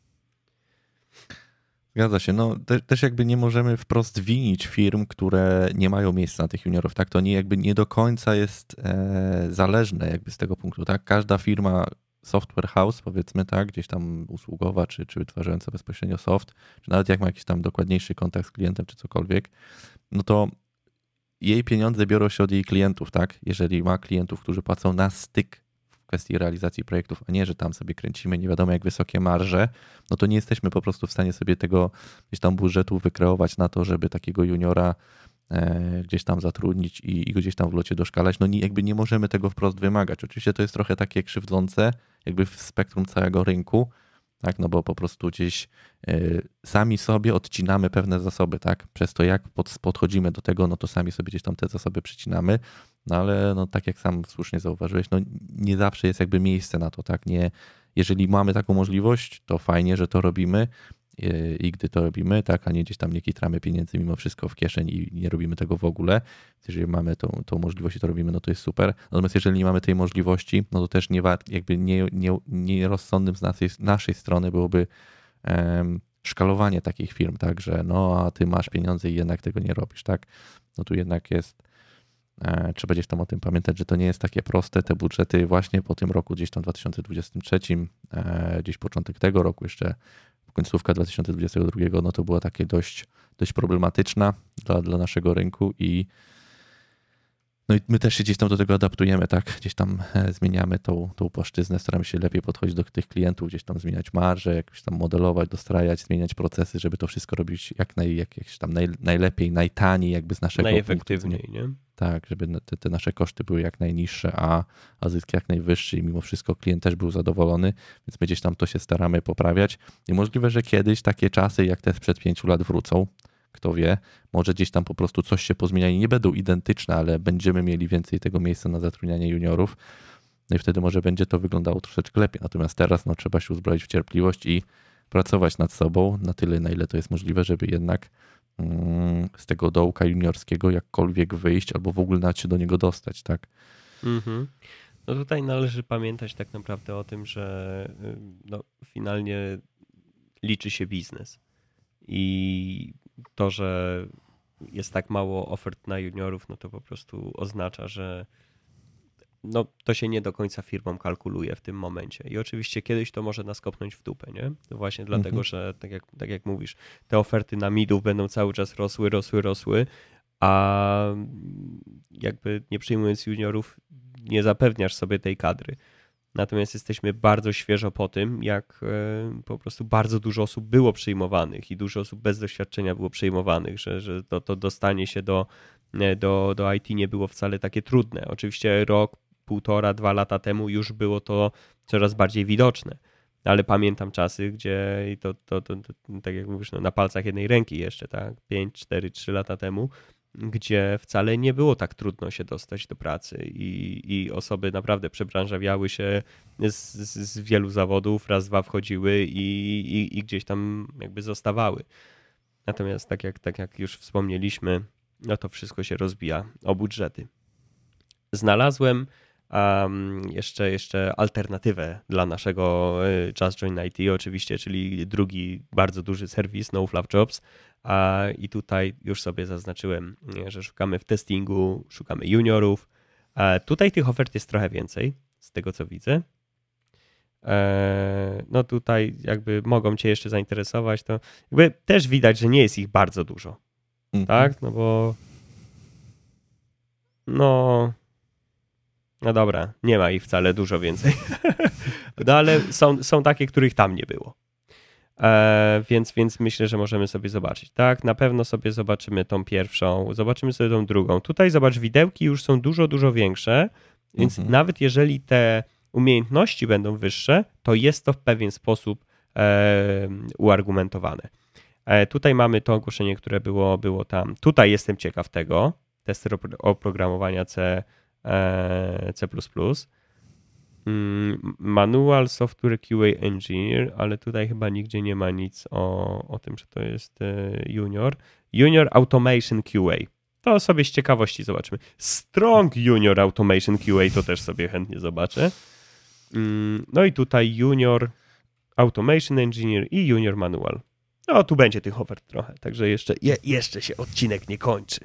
Zgadza się. No te, też jakby nie możemy wprost winić firm, które nie mają miejsca na tych juniorów, tak? To nie jakby nie do końca jest e, zależne jakby z tego punktu, tak? Każda firma software house, powiedzmy, tak, gdzieś tam usługowa, czy, czy wytwarzająca bezpośrednio soft, czy nawet jak ma jakiś tam dokładniejszy kontakt z klientem, czy cokolwiek, no to jej pieniądze biorą się od jej klientów, tak? Jeżeli ma klientów, którzy płacą na styk w kwestii realizacji projektów, a nie, że tam sobie kręcimy nie wiadomo jak wysokie marże, no to nie jesteśmy po prostu w stanie sobie tego gdzieś tam budżetu wykreować na to, żeby takiego juniora e, gdzieś tam zatrudnić i, i go gdzieś tam w locie doszkalać. No nie, jakby nie możemy tego wprost wymagać. Oczywiście to jest trochę takie krzywdzące jakby w spektrum całego rynku, tak, no bo po prostu gdzieś y, sami sobie odcinamy pewne zasoby, tak, przez to jak pod, podchodzimy do tego, no to sami sobie gdzieś tam te zasoby przycinamy, no ale no tak jak sam słusznie zauważyłeś, no nie zawsze jest jakby miejsce na to, tak, nie, jeżeli mamy taką możliwość, to fajnie, że to robimy y, i gdy to robimy, tak, a nie gdzieś tam nie kitramy pieniędzy mimo wszystko w kieszeń i nie robimy tego w ogóle, jeżeli mamy tą, tą możliwość i to robimy, no to jest super. Natomiast jeżeli nie mamy tej możliwości, no to też nie jakby nie, nie, nierozsądnym z naszej, naszej strony byłoby um, szkalowanie takich firm, tak, że no a ty masz pieniądze i jednak tego nie robisz, tak. No tu jednak jest, e, trzeba gdzieś tam o tym pamiętać, że to nie jest takie proste, te budżety właśnie po tym roku, gdzieś tam dwa tysiące dwudziestym trzecim, e, gdzieś początek tego roku jeszcze, końcówka dwa tysiące dwudziestego drugiego, no to była takie dość, dość problematyczna dla, dla naszego rynku i no i my też się gdzieś tam do tego adaptujemy, tak? Gdzieś tam zmieniamy tą, tą płaszczyznę, staramy się lepiej podchodzić do tych klientów, gdzieś tam zmieniać marże, jakoś tam modelować, dostrajać, zmieniać procesy, żeby to wszystko robić jak, naj, jak, jak tam naj, najlepiej, najtaniej jakby z naszego najefektywniej, punktu, nie? Tak, żeby te, te nasze koszty były jak najniższe, a, a zysk jak najwyższy i mimo wszystko klient też był zadowolony, więc my gdzieś tam to się staramy poprawiać i możliwe, że kiedyś takie czasy jak te sprzed pięciu lat wrócą. Kto wie, może gdzieś tam po prostu coś się pozmienia i nie będą identyczne, ale będziemy mieli więcej tego miejsca na zatrudnianie juniorów. No i wtedy może będzie to wyglądało troszeczkę lepiej. Natomiast teraz no, trzeba się uzbroić w cierpliwość i pracować nad sobą na tyle, na ile to jest możliwe, żeby jednak mm, z tego dołka juniorskiego jakkolwiek wyjść albo w ogóle nawet się do niego dostać, tak? Mhm. No tutaj należy pamiętać tak naprawdę o tym, że no, finalnie liczy się biznes. I to, że jest tak mało ofert na juniorów, no to po prostu oznacza, że no, to się nie do końca firmom kalkuluje w tym momencie. I oczywiście kiedyś to może nas kopnąć w dupę, nie? Właśnie dlatego, mhm. że tak jak, tak jak mówisz, te oferty na midów będą cały czas rosły, rosły, rosły, a jakby nie przyjmując juniorów nie zapewniasz sobie tej kadry. Natomiast jesteśmy bardzo świeżo po tym, jak po prostu bardzo dużo osób było przyjmowanych i dużo osób bez doświadczenia było przyjmowanych, że, że to, to dostanie się do, do, do I T nie było wcale takie trudne. Oczywiście rok, półtora, dwa lata temu już było to coraz bardziej widoczne, ale pamiętam czasy, gdzie i to, to, to, to tak jak mówisz, no, na palcach jednej ręki jeszcze, tak, pięć, cztery, trzy lata temu, gdzie wcale nie było tak trudno się dostać do pracy i, i osoby naprawdę przebranżawiały się z, z, z wielu zawodów, raz, dwa wchodziły i, i, i gdzieś tam jakby zostawały. Natomiast tak jak, tak jak już wspomnieliśmy, no to wszystko się rozbija o budżety. Znalazłem um, jeszcze, jeszcze alternatywę dla naszego Just Join I T oczywiście, czyli drugi bardzo duży serwis, No Fluff Jobs. A, I tutaj już sobie zaznaczyłem, że szukamy w testingu, szukamy juniorów. A tutaj tych ofert jest trochę więcej, z tego co widzę. E, no tutaj jakby mogą cię jeszcze zainteresować, to jakby też widać, że nie jest ich bardzo dużo. Mhm. Tak? No bo no no dobra, nie ma ich wcale dużo więcej. No ale są, są takie, których tam nie było. E, więc, więc myślę, że możemy sobie zobaczyć. Tak, na pewno sobie zobaczymy tą pierwszą, zobaczymy sobie tą drugą. Tutaj zobacz, widełki już są dużo, dużo większe, więc mhm. nawet jeżeli te umiejętności będą wyższe, to jest to w pewien sposób e, uargumentowane. E, tutaj mamy to ogłoszenie, które było, było tam. Tutaj jestem ciekaw tego. Testy oprogramowania C, e, C plus plus. Manual Software Q A Engineer, ale tutaj chyba nigdzie nie ma nic o, o tym, że to jest junior. Junior Automation Q A. To sobie z ciekawości zobaczymy. Strong Junior Automation Q A to też sobie chętnie zobaczę. No i tutaj Junior Automation Engineer i Junior Manual. No tu będzie tych ofert trochę, także jeszcze, je, jeszcze się odcinek nie kończy.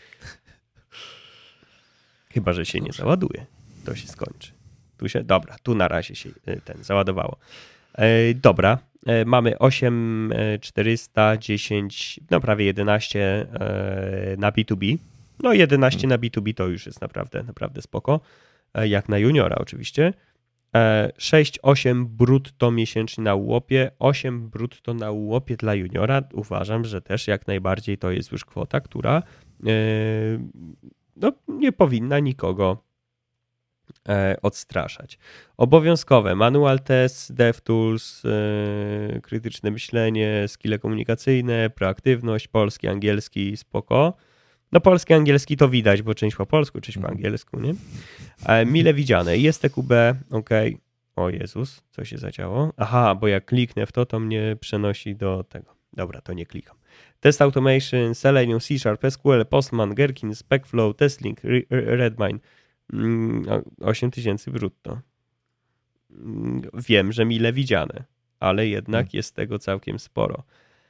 Chyba że się nie załaduje. To się skończy. Tu się, dobra, tu na razie się ten załadowało. E, dobra, e, mamy osiem czterysta dziesięć, no prawie jedenaście e, na B dwa B. No jedenaście na B dwa B to już jest naprawdę, naprawdę spoko. E, jak na juniora oczywiście. E, sześć osiem brutto miesięcznie na łopie. osiem brutto na łopie dla juniora. Uważam, że też jak najbardziej to jest już kwota, która e, no, nie powinna nikogo odstraszać. Obowiązkowe, manual test, DevTools, yy, krytyczne myślenie, skille komunikacyjne, proaktywność, polski, angielski, spoko. No polski, angielski to widać, bo część po polsku, część po angielsku, nie? E, mile widziane. I S T Q B, ok. O Jezus, co się zadziało? Aha, bo jak kliknę w to, to mnie przenosi do tego. Dobra, to nie klikam. Test Automation, Selenium, C Sharp, S Q L, Postman, Gherkin, SpecFlow, TestLink, Redmine. osiem tysięcy brutto. Wiem, że mile widziane, ale jednak hmm. jest tego całkiem sporo.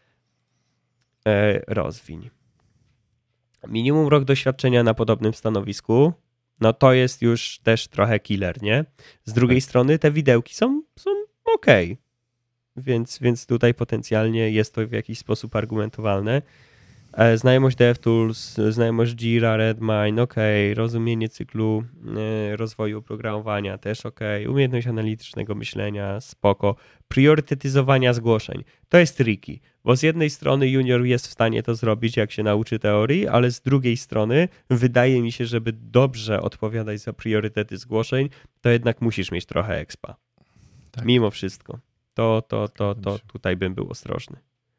E, rozwiń. Minimum rok doświadczenia na podobnym stanowisku, no to jest już też trochę killer, nie? Z drugiej tak. strony te widełki są, są okej, okay. więc, więc tutaj potencjalnie jest to w jakiś sposób argumentowalne. Znajomość DevTools, znajomość Jira, Redmine, ok, rozumienie cyklu e, rozwoju oprogramowania też ok, umiejętność analitycznego myślenia, spoko, priorytetyzowania zgłoszeń, to jest tricky, bo z jednej strony junior jest w stanie to zrobić, jak się nauczy teorii, ale z drugiej strony wydaje mi się, żeby dobrze odpowiadać za priorytety zgłoszeń, to jednak musisz mieć trochę expa. Tak. Mimo wszystko. To, to, to, to tutaj bym był ostrożny.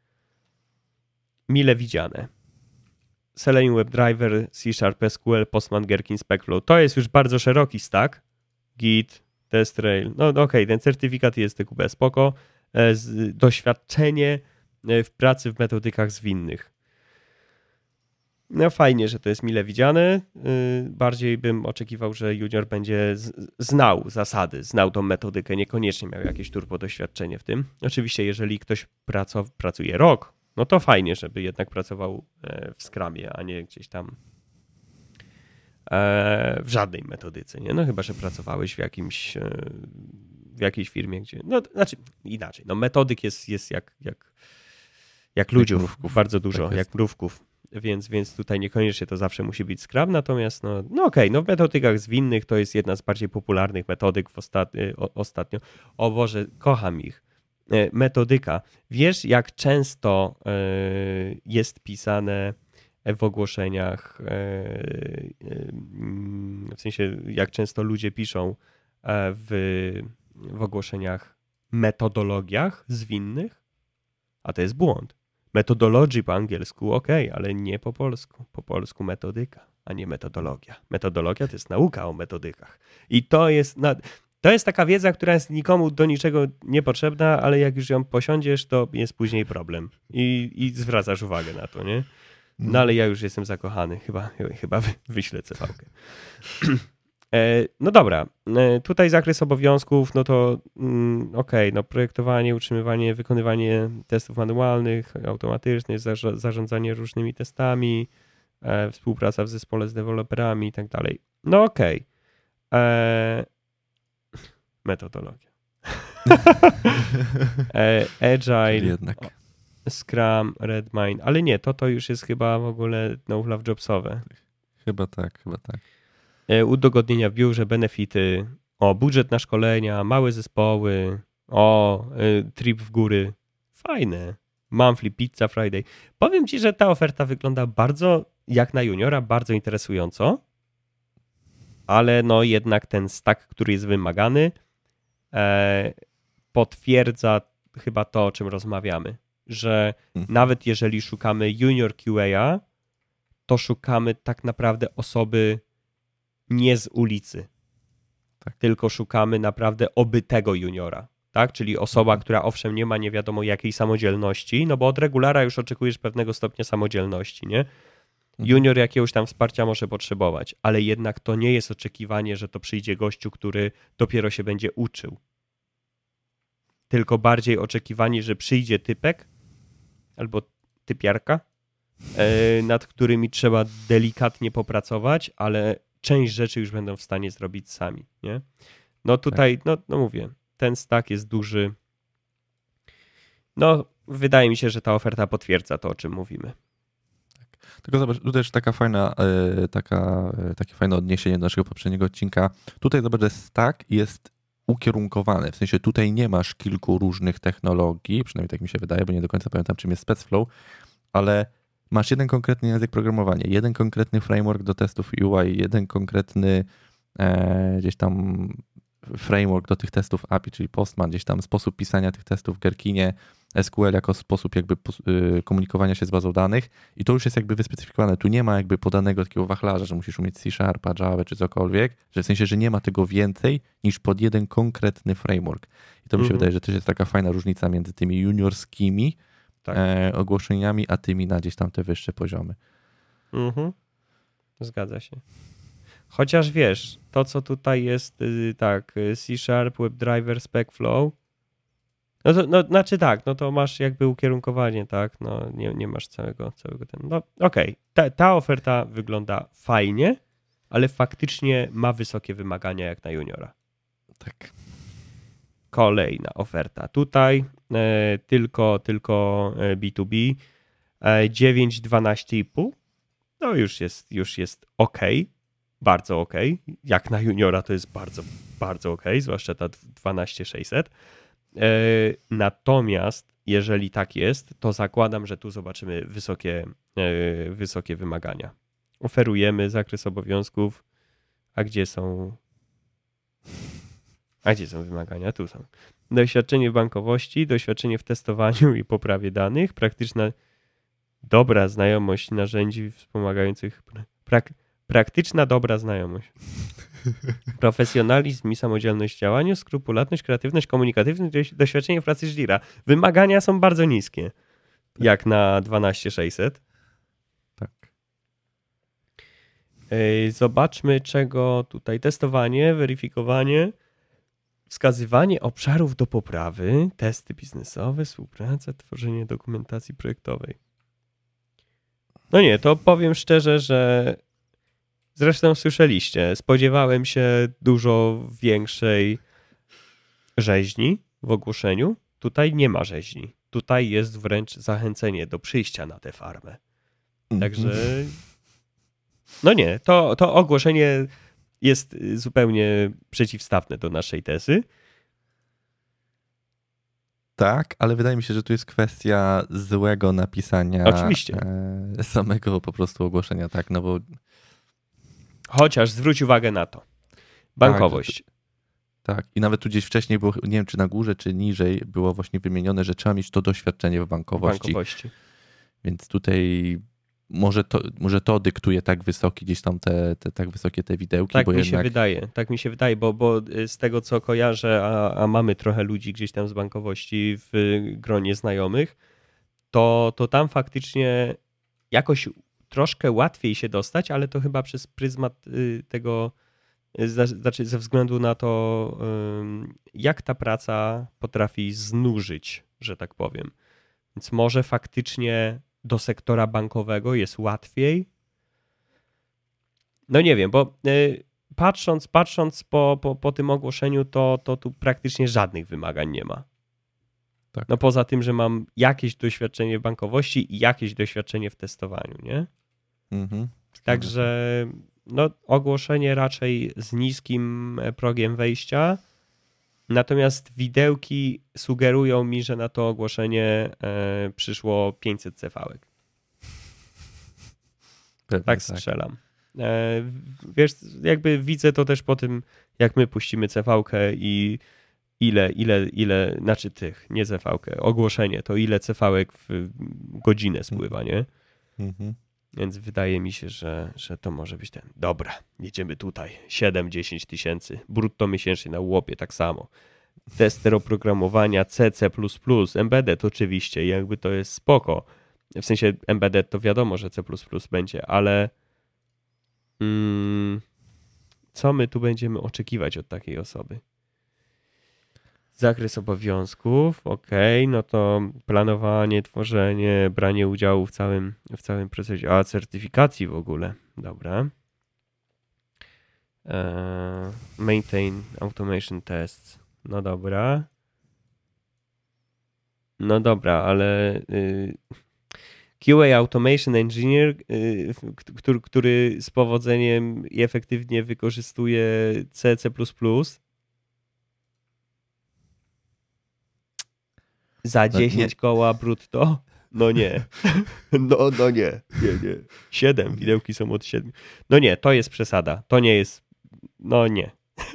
Mile widziane. Selenium WebDriver, C Sharp, S Q L, Postman, Gherkin, SpecFlow. To jest już bardzo szeroki stack. Git, TestRail. No okej, okay, ten certyfikat jest S T Q B, spoko. Doświadczenie w pracy w metodykach zwinnych. No fajnie, że to jest mile widziane. Bardziej bym oczekiwał, że junior będzie znał zasady, znał tą metodykę, niekoniecznie miał jakieś turbo doświadczenie w tym. Oczywiście, jeżeli ktoś pracu- pracuje rok, no to fajnie, żeby jednak pracował w Scrumie, a nie gdzieś tam w żadnej metodyce, nie? No chyba, że pracowałeś w jakimś w jakiejś firmie, gdzie, no znaczy inaczej, no metodyk jest, jest jak, jak, jak ludziów, mrówków. Bardzo dużo, tak jak mrówków, więc, więc tutaj niekoniecznie to zawsze musi być Scrum, natomiast no, no okej, okay, no w metodykach zwinnych to jest jedna z bardziej popularnych metodyk w ostat... o, ostatnio. O Boże, kocham ich. Metodyka. Wiesz, jak często jest pisane w ogłoszeniach, w sensie jak często ludzie piszą w, w ogłoszeniach metodologiach zwinnych? A to jest błąd. Methodology po angielsku ok, ale nie po polsku. Po polsku metodyka, a nie metodologia. Metodologia to jest nauka o metodykach. I to jest... Na... To jest taka wiedza, która jest nikomu do niczego niepotrzebna, ale jak już ją posiądziesz, to jest później problem. I, i zwracasz uwagę na to, nie? No ale ja już jestem zakochany. Chyba, chyba wyślę cefałkę. No dobra, tutaj zakres obowiązków, no to mm, okej, okay, no projektowanie, utrzymywanie, wykonywanie testów manualnych, automatycznych, zarza- zarządzanie różnymi testami, e, współpraca w zespole z deweloperami i tak dalej. No okej. Okay. Metodologia. e, Agile, jednak. Scrum, Redmine, ale nie, to to już jest chyba w ogóle no-love jobsowe. Chyba tak, chyba tak. Udogodnienia w biurze, benefity, o, budżet na szkolenia, małe zespoły, o, y, trip w góry. Fajne. Monthly Pizza Friday. Powiem ci, że ta oferta wygląda bardzo, jak na juniora, bardzo interesująco, ale no jednak ten stack, który jest wymagany, e, potwierdza chyba to, o czym rozmawiamy, że Mhm. nawet jeżeli szukamy junior Q A, to szukamy tak naprawdę osoby nie z ulicy, tak. tylko szukamy naprawdę obytego juniora, tak? Czyli osoba, która owszem nie ma nie wiadomo jakiej samodzielności, no bo od regulara już oczekujesz pewnego stopnia samodzielności, nie? Junior jakiegoś tam wsparcia może potrzebować, ale jednak to nie jest oczekiwanie, że to przyjdzie gościu, który dopiero się będzie uczył. Tylko bardziej oczekiwanie, że przyjdzie typek albo typiarka, yy, nad którymi trzeba delikatnie popracować, ale część rzeczy już będą w stanie zrobić sami, nie? No tutaj, tak. no, no mówię, ten stack jest duży. No, wydaje mi się, że ta oferta potwierdza to, o czym mówimy. Tak. Tylko zobacz, tutaj też taka fajna, taka, takie fajne odniesienie do naszego poprzedniego odcinka. Tutaj zobacz, że stack jest ukierunkowany, w sensie tutaj nie masz kilku różnych technologii, przynajmniej tak mi się wydaje, bo nie do końca pamiętam, czym jest SpecFlow, ale masz jeden konkretny język programowania, jeden konkretny framework do testów U I, jeden konkretny e, gdzieś tam framework do tych testów A P I, czyli Postman, gdzieś tam sposób pisania tych testów w Gherkinie, S Q L jako sposób jakby komunikowania się z bazą danych i to już jest jakby wyspecyfikowane. Tu nie ma jakby podanego takiego wachlarza, że musisz umieć C Sharpa, Java czy cokolwiek, że w sensie, że nie ma tego więcej niż pod jeden konkretny framework. I to mi się Mhm. wydaje, że to jest taka fajna różnica między tymi juniorskimi tak. e, ogłoszeniami, a tymi na gdzieś tam te wyższe poziomy. Mhm. Zgadza się. Chociaż wiesz, to co tutaj jest, yy, tak, C Sharp, WebDriver, SpecFlow, no to, no, znaczy tak, no to masz jakby ukierunkowanie, tak, no nie, nie masz całego, całego ten, no okej, okay. ta, ta oferta wygląda fajnie, ale faktycznie ma wysokie wymagania jak na juniora. Tak. Kolejna oferta. Tutaj e, tylko, tylko B dwa B, e, dziewięć dwanaście i pół, no już jest, już jest ok, bardzo ok, jak na juniora to jest bardzo, bardzo ok, zwłaszcza ta dwanaście sześćset. Natomiast jeżeli tak jest, to zakładam, że tu zobaczymy wysokie, wysokie wymagania. Oferujemy zakres obowiązków, a gdzie są a gdzie są wymagania? Tu są. Doświadczenie w bankowości, doświadczenie w testowaniu i poprawie danych, praktyczna dobra znajomość narzędzi wspomagających prak, praktyczna dobra znajomość. Profesjonalizm i samodzielność w działaniu, skrupulatność, kreatywność, komunikatywność, doświadczenie w pracy żdira. Wymagania są bardzo niskie, tak. Jak na dwanaście sześćset. Tak. Zobaczmy, czego tutaj testowanie, weryfikowanie, wskazywanie obszarów do poprawy, testy biznesowe, współpraca, tworzenie dokumentacji projektowej. No nie, to powiem szczerze, że zresztą słyszeliście, spodziewałem się dużo większej rzeźni w ogłoszeniu. Tutaj nie ma rzeźni. Tutaj jest wręcz zachęcenie do przyjścia na tę farmę. Także no nie, to, to ogłoszenie jest zupełnie przeciwstawne do naszej tezy. Tak, ale wydaje mi się, że tu jest kwestia złego napisania Oczywiście. E, samego po prostu ogłoszenia, tak, no bo chociaż zwróć uwagę na to. Bankowość. Tak, tak, i nawet tu gdzieś wcześniej było, nie wiem czy na górze, czy niżej, było właśnie wymienione, że trzeba mieć to doświadczenie w bankowości. bankowości. Więc tutaj może to, może to dyktuje tak wysoki gdzieś tam te, te tak wysokie te widełki. Tak bo mi jednak... się wydaje, tak mi się wydaje, bo, bo z tego co kojarzę, a, a mamy trochę ludzi gdzieś tam z bankowości w gronie znajomych, to, to tam faktycznie jakoś troszkę łatwiej się dostać, ale to chyba przez pryzmat tego Znaczy ze względu na to, jak ta praca potrafi znużyć, że tak powiem. Więc może faktycznie do sektora bankowego jest łatwiej. No nie wiem, bo patrząc, patrząc po, po, po tym ogłoszeniu, to, to tu praktycznie żadnych wymagań nie ma. Tak. No poza tym, że mam jakieś doświadczenie w bankowości i jakieś doświadczenie w testowaniu, nie? Mhm. Także no, ogłoszenie raczej z niskim progiem wejścia, natomiast widełki sugerują mi, że na to ogłoszenie e, przyszło pięćset cefałek. Pewnie tak strzelam. E, wiesz, jakby widzę to też po tym, jak my puścimy cefałkę i ile, ile, ile, znaczy tych, nie cefałkę, ogłoszenie, to ile cefałek w godzinę spływa, nie? Mhm. Więc wydaje mi się, że, że to może być ten. Dobra, jedziemy tutaj. siedem dziesięć tysięcy. Brutto miesięcznie na łopie, tak samo. Tester oprogramowania C, C plus plus, embedded oczywiście, jakby to jest spoko. W sensie embedded to wiadomo, że C plus plus będzie, ale mm, co my tu będziemy oczekiwać od takiej osoby? Zakres obowiązków, ok, no to planowanie, tworzenie, branie udziału w całym, w całym procesie, a certyfikacji w ogóle, dobra. Eee, maintain automation tests, no dobra. No dobra, ale y, Q A Automation Engineer, y, który, który z powodzeniem i efektywnie wykorzystuje C, C plus plus, za dziesięć no koła brutto? No nie. No, no nie. Nie, nie. siedem. Widełki są od siedmiu. No nie, to jest przesada. To nie jest... No nie.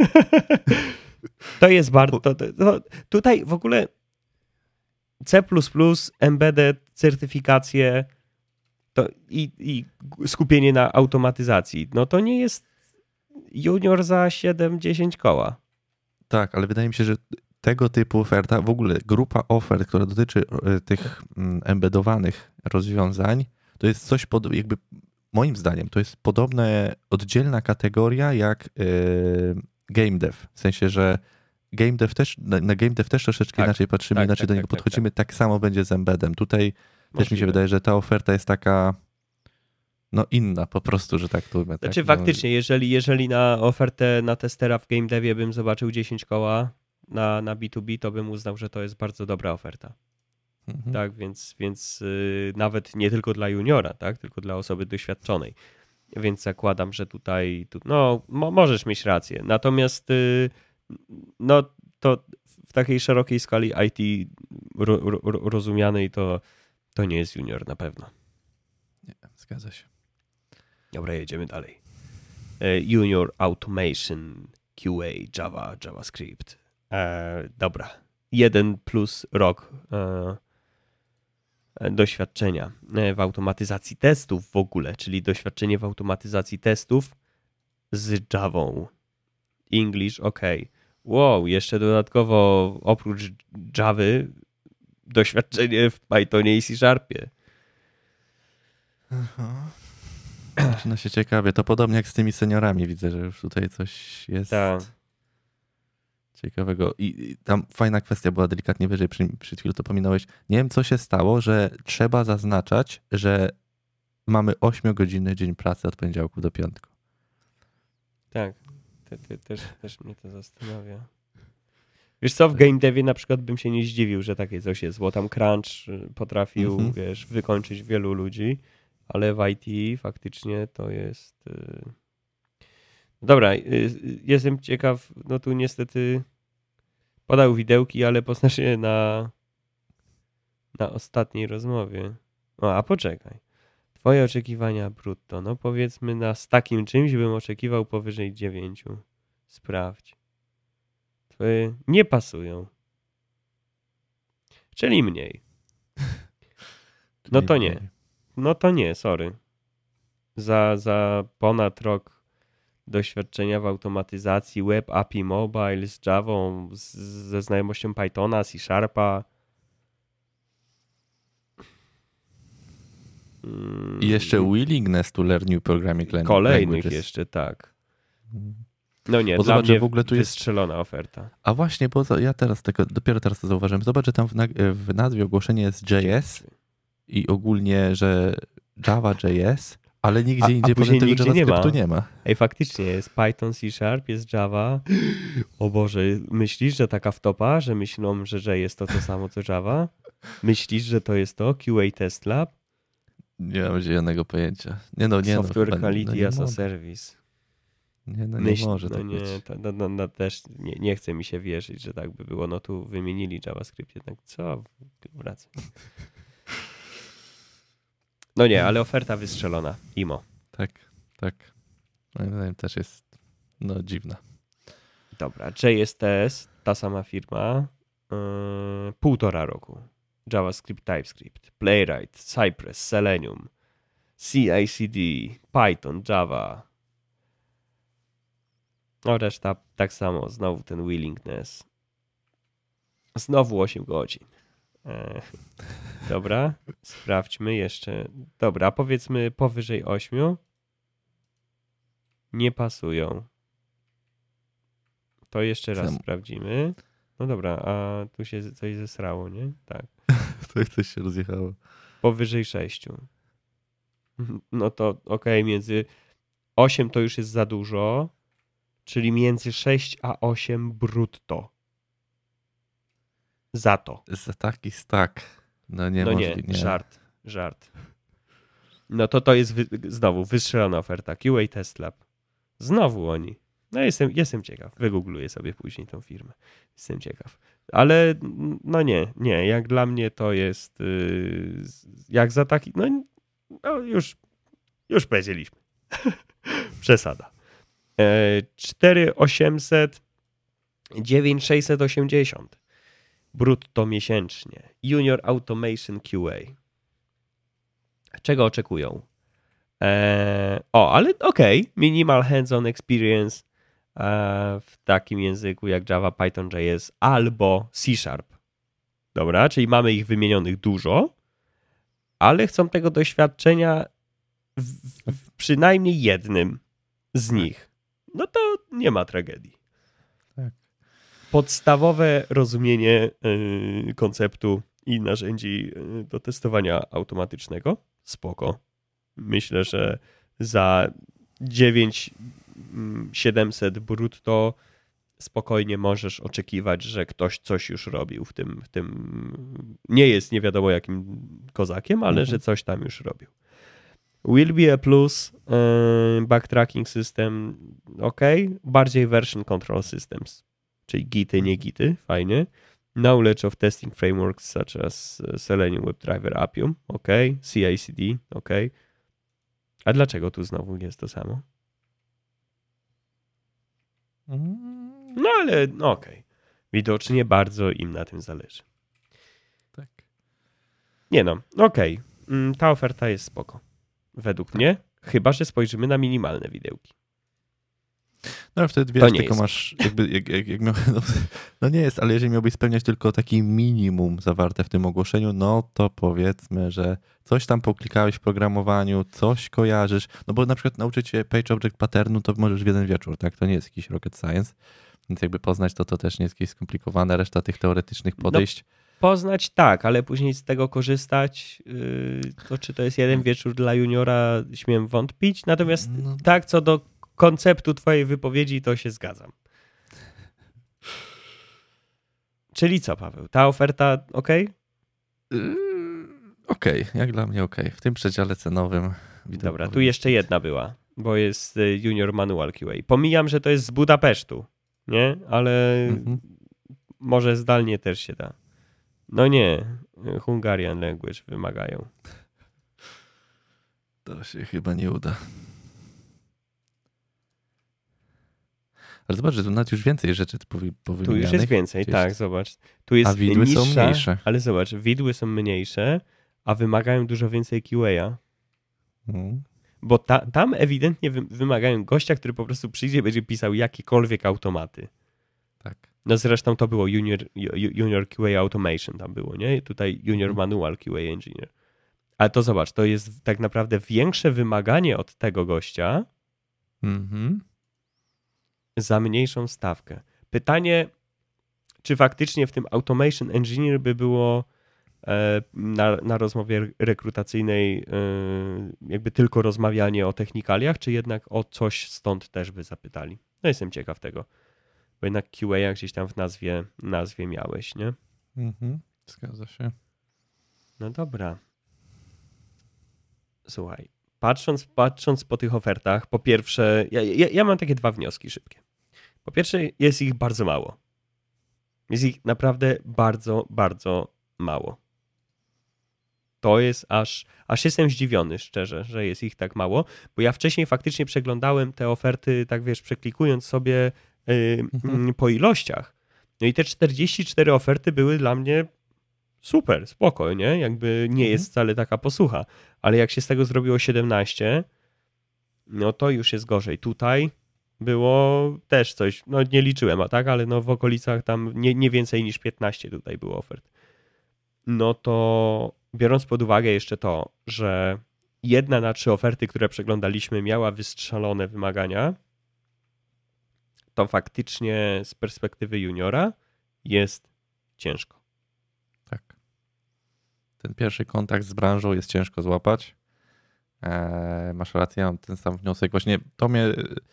To jest bardzo... To, to, to, tutaj w ogóle C plus plus, embedded, certyfikacje to i, i skupienie na automatyzacji. No to nie jest junior za siedem dziesięć koła. Tak, ale wydaje mi się, że tego typu oferta, w ogóle grupa ofert, która dotyczy tych embedowanych rozwiązań, to jest coś pod, jakby moim zdaniem, to jest podobna, oddzielna kategoria jak yy, game dev. W sensie, że game dev też, na, na game dev też troszeczkę tak, inaczej patrzymy, tak, inaczej tak, do niego tak, podchodzimy, tak, tak. tak samo będzie z embedem. Tutaj Możliwe. Też mi się wydaje, że ta oferta jest taka no inna po prostu, że tak to ujmę. Znaczy tak, faktycznie, no. jeżeli, jeżeli na ofertę na testera w game devie bym zobaczył dziesięć koła na, na B dwa B, to bym uznał, że to jest bardzo dobra oferta. Mhm. Tak, więc, więc yy, nawet nie tylko dla juniora, tak, tylko dla osoby doświadczonej. Więc zakładam, że tutaj, tu, no mo, możesz mieć rację. Natomiast yy, no to w takiej szerokiej skali I T ro, ro, rozumianej to, to nie jest junior na pewno. Nie, zgadza się. Dobra, jedziemy dalej. Junior Automation, Q A, Java, JavaScript. E, dobra. Jeden plus rok e, doświadczenia w automatyzacji testów w ogóle, czyli doświadczenie w automatyzacji testów z Javą. English, ok. Wow, jeszcze dodatkowo oprócz Javy doświadczenie w Pythonie i C Sharpie. Aha. Zaczyna się ciekawie. To podobnie jak z tymi seniorami. Widzę, że już tutaj coś jest Ta. ciekawego. I, I tam fajna kwestia była delikatnie wyżej, przy, przed chwilą to pominąłeś. Nie wiem, co się stało, że trzeba zaznaczać, że mamy ośmiogodzinny dzień pracy od poniedziałku do piątku. Tak. Ty, ty, też, też mnie to zastanawia. Wiesz co, w game devie na przykład bym się nie zdziwił, że takie coś jest, bo tam crunch potrafił, mhm. wiesz, wykończyć wielu ludzi. Ale w I T faktycznie to jest... Dobra, jestem ciekaw, no tu niestety podał widełki, ale poznacznie na, na ostatniej rozmowie. O, a poczekaj. Twoje oczekiwania brutto, no powiedzmy na z takim czymś bym oczekiwał powyżej dziewięciu. Sprawdź. Twoje nie pasują. Czyli mniej. No to nie. No to nie, sorry. Za, za ponad rok doświadczenia w automatyzacji web, A P I, mobile, z Javą, z, ze znajomością Pythona, C Sharpa. I jeszcze willingness to learn new programming languages. Kolejnych jeszcze, tak. No nie, Bo dla zobacz, mnie że w ogóle tu jest... wystrzelona oferta. A właśnie, bo ja teraz tego, dopiero teraz to zauważyłem. Zobacz, że tam w, na... w nazwie ogłoszenia jest J S i ogólnie, że Java J S, ale nigdzie a, indziej a później potem tego nigdzie JavaScriptu nie ma. nie ma. Ej, faktycznie jest Python, C Sharp, jest Java. O Boże, myślisz, że taka wtopa, że myślą, że J jest to to samo co Java? Myślisz, że to jest to? Q A Test Lab? Nie mam zielonego pojęcia. Nie no, nie Software no. Quality no, nie as a mogę. Service. Nie, no nie Myśl, może no tak nie, być. to, no, no, no też nie, nie chce mi się wierzyć, że tak by było. No tu wymienili JavaScript, jednak co? Wracam. No nie, ale oferta wystrzelona. I M O. Tak, tak. Moim zdaniem też jest no dziwna. Dobra, J S T S, ta sama firma, yy, półtora roku. JavaScript, TypeScript, Playwright, Cypress, Selenium, C I C D, Python, Java. No reszta tak samo, znowu ten willingness. Znowu osiem godzin. E, dobra, sprawdźmy jeszcze. Dobra, powiedzmy powyżej ośmiu. Nie pasują. To jeszcze raz Sam. sprawdzimy. No dobra, a tu się coś zesrało, nie? Tak. To coś się rozjechało. Powyżej sześciu. No to okej, okay, między osiem to już jest za dużo, czyli między sześć a osiem brutto. Za to. Za taki stack. No nie, no możli- nie, nie. żart, żart. No to to jest wy, znowu wystrzelona oferta. Q A Test Lab. Znowu oni. No jestem, jestem ciekaw. Wygoogluję sobie później tą firmę. Jestem ciekaw. Ale no nie, nie. Jak dla mnie to jest yy, jak za taki, no, no już, już powiedzieliśmy. Przesada. E, cztery tysiące osiemset, dziewięć tysięcy sześćset osiemdziesiąt brutto miesięcznie. Junior Automation Q A. Czego oczekują? Eee, o, ale okej. Okay. Minimal hands-on experience e, w takim języku jak Java, Python, J S albo C Sharp. Dobra, czyli mamy ich wymienionych dużo, ale chcą tego doświadczenia w, w przynajmniej jednym z nich. No to nie ma tragedii. Tak. Podstawowe rozumienie y, konceptu i narzędzi y, do testowania automatycznego. Spoko. Myślę, że za dziewięć tysięcy siedemset brutto spokojnie możesz oczekiwać, że ktoś coś już robił w tym, w tym nie jest nie wiadomo jakim kozakiem, ale mhm. że coś tam już robił. Will be a plus, yy, backtracking system, ok, bardziej version control systems, czyli gity, nie gity, fajnie. Knowledge of testing frameworks such as Selenium WebDriver Appium, ok, C I C D, ok. A dlaczego tu znowu jest to samo? No ale no okej. Okay. Widocznie bardzo im na tym zależy. Tak. Nie no, okej. Okay. Ta oferta jest spoko. Według tak. mnie. Chyba że spojrzymy na minimalne widełki. No wtedy wiesz, tylko jest. masz jakby, jak, jak, jak miał, no, no nie jest, ale jeżeli miałbyś spełniać tylko taki minimum zawarte w tym ogłoszeniu, no to powiedzmy, że coś tam poklikałeś w programowaniu, coś kojarzysz, no bo na przykład nauczyć się Page Object Patternu to możesz w jeden wieczór, tak? To nie jest jakiś rocket science, więc jakby poznać to, to też nie jest jakieś skomplikowane, reszta tych teoretycznych podejść. No, poznać tak, ale później z tego korzystać, yy, to czy to jest jeden wieczór dla juniora, śmiem wątpić, natomiast no. tak co do konceptu twojej wypowiedzi, to się zgadzam. Czyli co, Paweł? Ta oferta ok? Yy, okej, okay. Jak dla mnie ok. W tym przedziale cenowym. Dobra, tu jeszcze jedna była, bo jest Junior Manual Q A. Pomijam, że to jest z Budapesztu, nie? Ale mhm. może zdalnie też się da. No nie, Hungarian Language wymagają. To się chyba nie uda. Ale zobacz, że tu nawet już więcej rzeczy powymienianych. Tu już jest więcej, Gdzieś... tak, zobacz. Tu jest a widły niższa, są mniejsze. Ale zobacz, widły są mniejsze, a wymagają dużo więcej Q A. Hmm. Bo ta, tam ewidentnie wymagają gościa, który po prostu przyjdzie i będzie pisał jakiekolwiek automaty. Tak. No zresztą to było junior, junior Q A Automation tam było, nie? Tutaj Junior hmm. Manual Q A Engineer. Ale to zobacz, to jest tak naprawdę większe wymaganie od tego gościa, mhm. za mniejszą stawkę. Pytanie, czy faktycznie w tym Automation Engineer by było na, na rozmowie rekrutacyjnej jakby tylko rozmawianie o technikaliach, czy jednak o coś stąd też by zapytali? No jestem ciekaw tego, bo jednak Q A gdzieś tam w nazwie, nazwie miałeś, nie? Mhm, zgadza się. No dobra. Słuchaj, patrząc, patrząc po tych ofertach, po pierwsze, ja, ja, ja mam takie dwa wnioski szybkie. Po pierwsze, jest ich bardzo mało. Jest ich naprawdę bardzo, bardzo mało. To jest aż, aż jestem zdziwiony, szczerze, że jest ich tak mało, bo ja wcześniej faktycznie przeglądałem te oferty, tak wiesz, przeklikując sobie yy, mhm. po ilościach. No i te czterdzieści cztery oferty były dla mnie super, spoko, nie? Jakby nie mhm. jest wcale taka posłucha, ale jak się z tego zrobiło siedemnaście, no to już jest gorzej. Tutaj było też coś, no nie liczyłem, a tak, ale no w okolicach tam nie, nie więcej niż piętnaście tutaj było ofert. No to biorąc pod uwagę jeszcze to, że jedna na trzy oferty, które przeglądaliśmy, miała wystrzelone wymagania, to faktycznie z perspektywy juniora jest ciężko. Tak. Ten pierwszy kontakt z branżą jest ciężko złapać. Eee, masz rację, mam ten sam wniosek. Właśnie to mnie,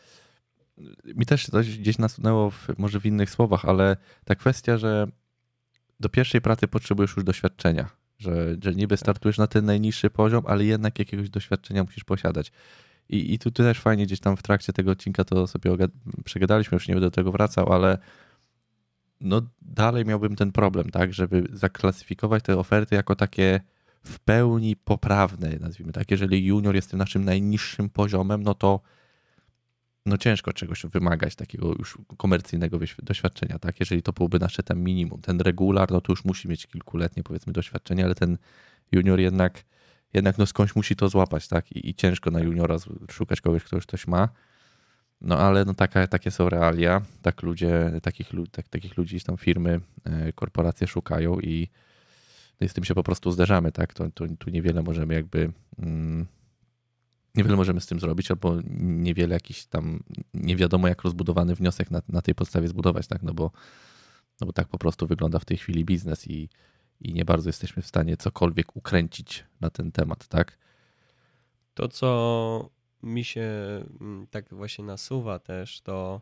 mi też coś gdzieś nasunęło, w, może w innych słowach, ale ta kwestia, że do pierwszej pracy potrzebujesz już doświadczenia, że, że niby startujesz na ten najniższy poziom, ale jednak jakiegoś doświadczenia musisz posiadać. I, i tu, tu też fajnie gdzieś tam w trakcie tego odcinka to sobie przegadaliśmy, już nie będę do tego wracał, ale no dalej miałbym ten problem, tak, żeby zaklasyfikować te oferty jako takie w pełni poprawne, nazwijmy tak. Jeżeli junior jest tym naszym najniższym poziomem, no to no ciężko czegoś wymagać, takiego już komercyjnego doświadczenia, tak? Jeżeli to byłoby nasze tam minimum. Ten regular, no to już musi mieć kilkuletnie, powiedzmy, doświadczenie, ale ten junior jednak, jednak no skądś musi to złapać, tak? I, i ciężko na juniora szukać kogoś, kto już coś ma. No ale no taka, takie są realia. Tak ludzie, takich, tak, takich ludzi tam firmy, korporacje szukają i, no i z tym się po prostu zderzamy, tak? To, to, tu niewiele możemy jakby... Mm, Niewiele możemy z tym zrobić, albo niewiele jakiś tam, nie wiadomo jak rozbudowany wniosek na, na tej podstawie zbudować, tak? No bo, no bo tak po prostu wygląda w tej chwili biznes i, i nie bardzo jesteśmy w stanie cokolwiek ukręcić na ten temat, tak? To, co mi się tak właśnie nasuwa też, to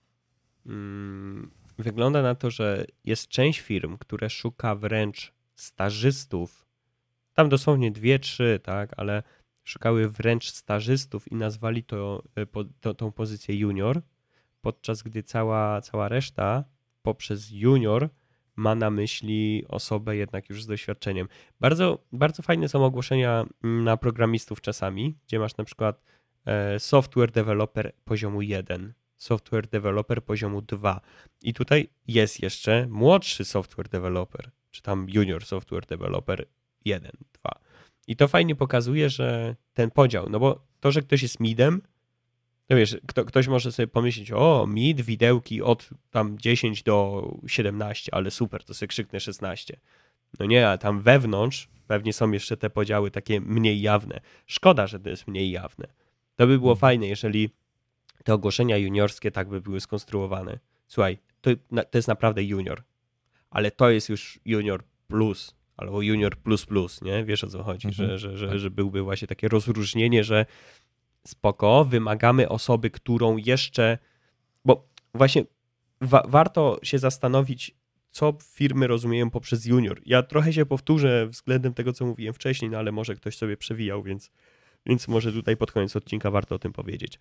hmm, wygląda na to, że jest część firm, które szuka wręcz stażystów, tam dosłownie dwie, trzy, tak, ale szukały wręcz stażystów i nazwali to, to tą pozycję junior, podczas gdy cała, cała reszta poprzez junior ma na myśli osobę jednak już z doświadczeniem. Bardzo, bardzo fajne są ogłoszenia na programistów czasami, gdzie masz na przykład software developer poziomu jeden, software developer poziomu dwa i tutaj jest jeszcze młodszy software developer, czy tam junior software developer jeden, dwa. I to fajnie pokazuje, że ten podział, no bo to, że ktoś jest midem, to wiesz, kto, ktoś może sobie pomyśleć, o mid, widełki od tam dziesięć do siedemnaście, ale super, to sobie krzyknę szesnaście. No nie, a tam wewnątrz pewnie są jeszcze te podziały takie mniej jawne. Szkoda, że to jest mniej jawne. To by było fajne, jeżeli te ogłoszenia juniorskie tak by były skonstruowane. Słuchaj, to, to jest naprawdę junior, ale to jest już junior plus, albo junior plus plus, nie? Wiesz o co chodzi, mhm. że, że, że, że byłby właśnie takie rozróżnienie, że spoko, wymagamy osoby, którą jeszcze, bo właśnie wa- warto się zastanowić, co firmy rozumieją poprzez junior. Ja trochę się powtórzę względem tego, co mówiłem wcześniej, no ale może ktoś sobie przewijał, więc, więc może tutaj pod koniec odcinka warto o tym powiedzieć.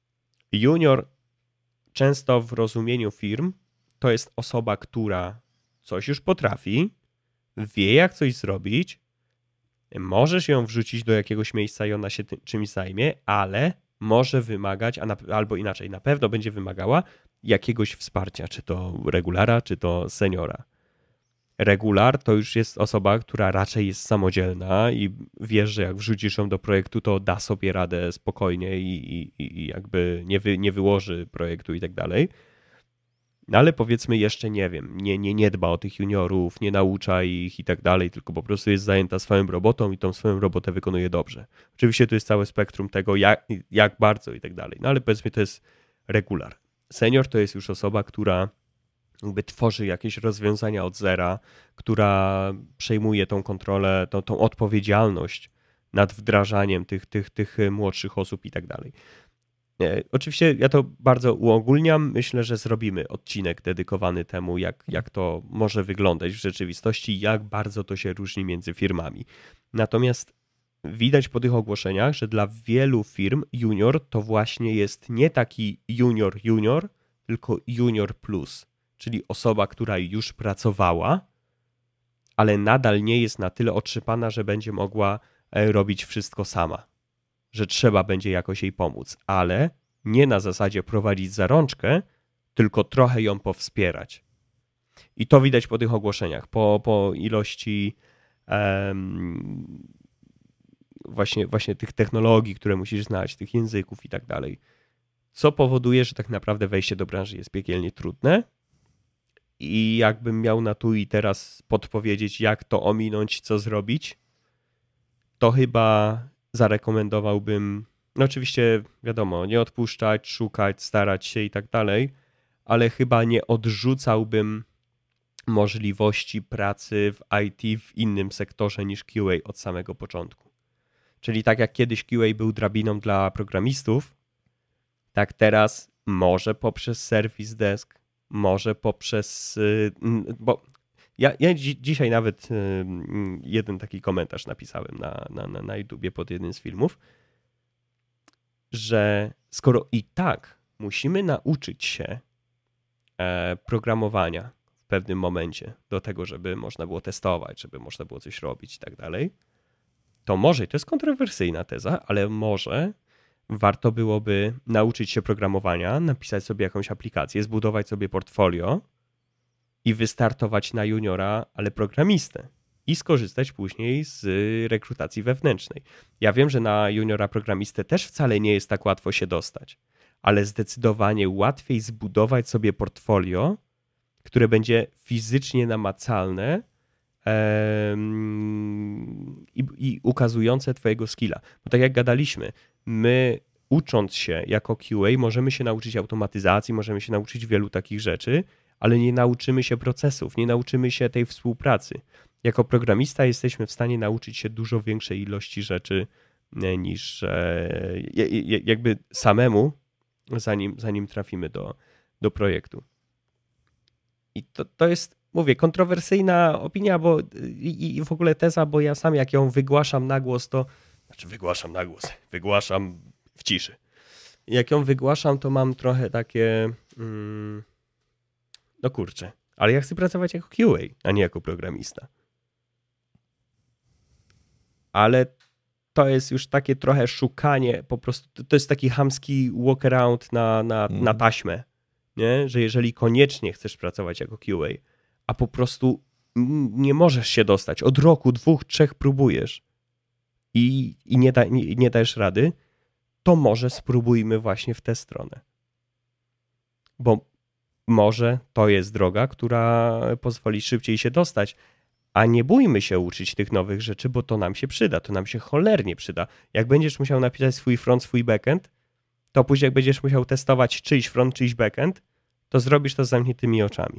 Junior często w rozumieniu firm to jest osoba, która coś już potrafi, wie jak coś zrobić, możesz ją wrzucić do jakiegoś miejsca i ona się tym, czymś zajmie, ale może wymagać, a na, albo inaczej, na pewno będzie wymagała jakiegoś wsparcia, czy to regulara, czy to seniora. Regular to już jest osoba, która raczej jest samodzielna i wiesz, że jak wrzucisz ją do projektu, to da sobie radę spokojnie i, i, i jakby nie, wy, nie wyłoży projektu i tak dalej. No ale powiedzmy jeszcze, nie wiem, nie, nie, nie dba o tych juniorów, nie naucza ich i tak dalej, tylko po prostu jest zajęta swoją robotą i tą swoją robotę wykonuje dobrze. Oczywiście tu jest całe spektrum tego, jak, jak bardzo i tak dalej, no ale powiedzmy to jest regular. Senior to jest już osoba, która jakby tworzy jakieś rozwiązania od zera, która przejmuje tą kontrolę, tą, tą odpowiedzialność nad wdrażaniem tych, tych, tych młodszych osób i tak dalej. Oczywiście ja to bardzo uogólniam. Myślę, że zrobimy odcinek dedykowany temu, jak, jak to może wyglądać w rzeczywistości, jak bardzo to się różni między firmami. Natomiast widać po tych ogłoszeniach, że dla wielu firm junior to właśnie jest nie taki junior junior, tylko junior plus, czyli osoba, która już pracowała, ale nadal nie jest na tyle otrzypana, że będzie mogła robić wszystko sama, że trzeba będzie jakoś jej pomóc, ale nie na zasadzie prowadzić za rączkę, tylko trochę ją powspierać. I to widać po tych ogłoszeniach, po, po ilości um, właśnie, właśnie tych technologii, które musisz znać, tych języków i tak dalej. Co powoduje, że tak naprawdę wejście do branży jest piekielnie trudne. I jakbym miał na tu i teraz podpowiedzieć, jak to ominąć, co zrobić, to chyba zarekomendowałbym, no oczywiście wiadomo, nie odpuszczać, szukać, starać się i tak dalej, ale chyba nie odrzucałbym możliwości pracy w I T w innym sektorze niż Q A od samego początku. Czyli tak jak kiedyś Q A był drabiną dla programistów, tak teraz może poprzez Service Desk, może poprzez, bo ja, ja dzi- dzisiaj nawet jeden taki komentarz napisałem na, na, na, na YouTubie pod jednym z filmów, że skoro i tak musimy nauczyć się programowania w pewnym momencie do tego, żeby można było testować, żeby można było coś robić i tak dalej, to może, i to jest kontrowersyjna teza, ale może warto byłoby nauczyć się programowania, napisać sobie jakąś aplikację, zbudować sobie portfolio i wystartować na juniora, ale programistę i skorzystać później z rekrutacji wewnętrznej. Ja wiem, że na juniora programistę też wcale nie jest tak łatwo się dostać, ale zdecydowanie łatwiej zbudować sobie portfolio, które będzie fizycznie namacalne um, i, i ukazujące twojego skilla. Bo tak jak gadaliśmy, my ucząc się jako Q A możemy się nauczyć automatyzacji, możemy się nauczyć wielu takich rzeczy, ale nie nauczymy się procesów, nie nauczymy się tej współpracy. Jako programista jesteśmy w stanie nauczyć się dużo większej ilości rzeczy niż e, jakby samemu, zanim, zanim trafimy do, do projektu. I to, to jest, mówię, kontrowersyjna opinia bo, i, i w ogóle teza, bo ja sam jak ją wygłaszam na głos, to znaczy wygłaszam na głos, wygłaszam w ciszy. Jak ją wygłaszam, to mam trochę takie mm, no kurczę, ale ja chcę pracować jako Q A, a nie jako programista. Ale to jest już takie trochę szukanie, po prostu to jest taki chamski walkaround na, na, mm. na taśmę, nie? Że jeżeli koniecznie chcesz pracować jako Q A, a po prostu nie możesz się dostać, od roku, dwóch, trzech próbujesz i, i nie, da, nie, nie dajesz rady, to może spróbujmy właśnie w tę stronę. Bo może to jest droga, która pozwoli szybciej się dostać, a nie bójmy się uczyć tych nowych rzeczy, bo to nam się przyda, to nam się cholernie przyda. Jak będziesz musiał napisać swój front, swój backend, to później jak będziesz musiał testować czyjś front, czyjś backend, to zrobisz to z zamkniętymi oczami.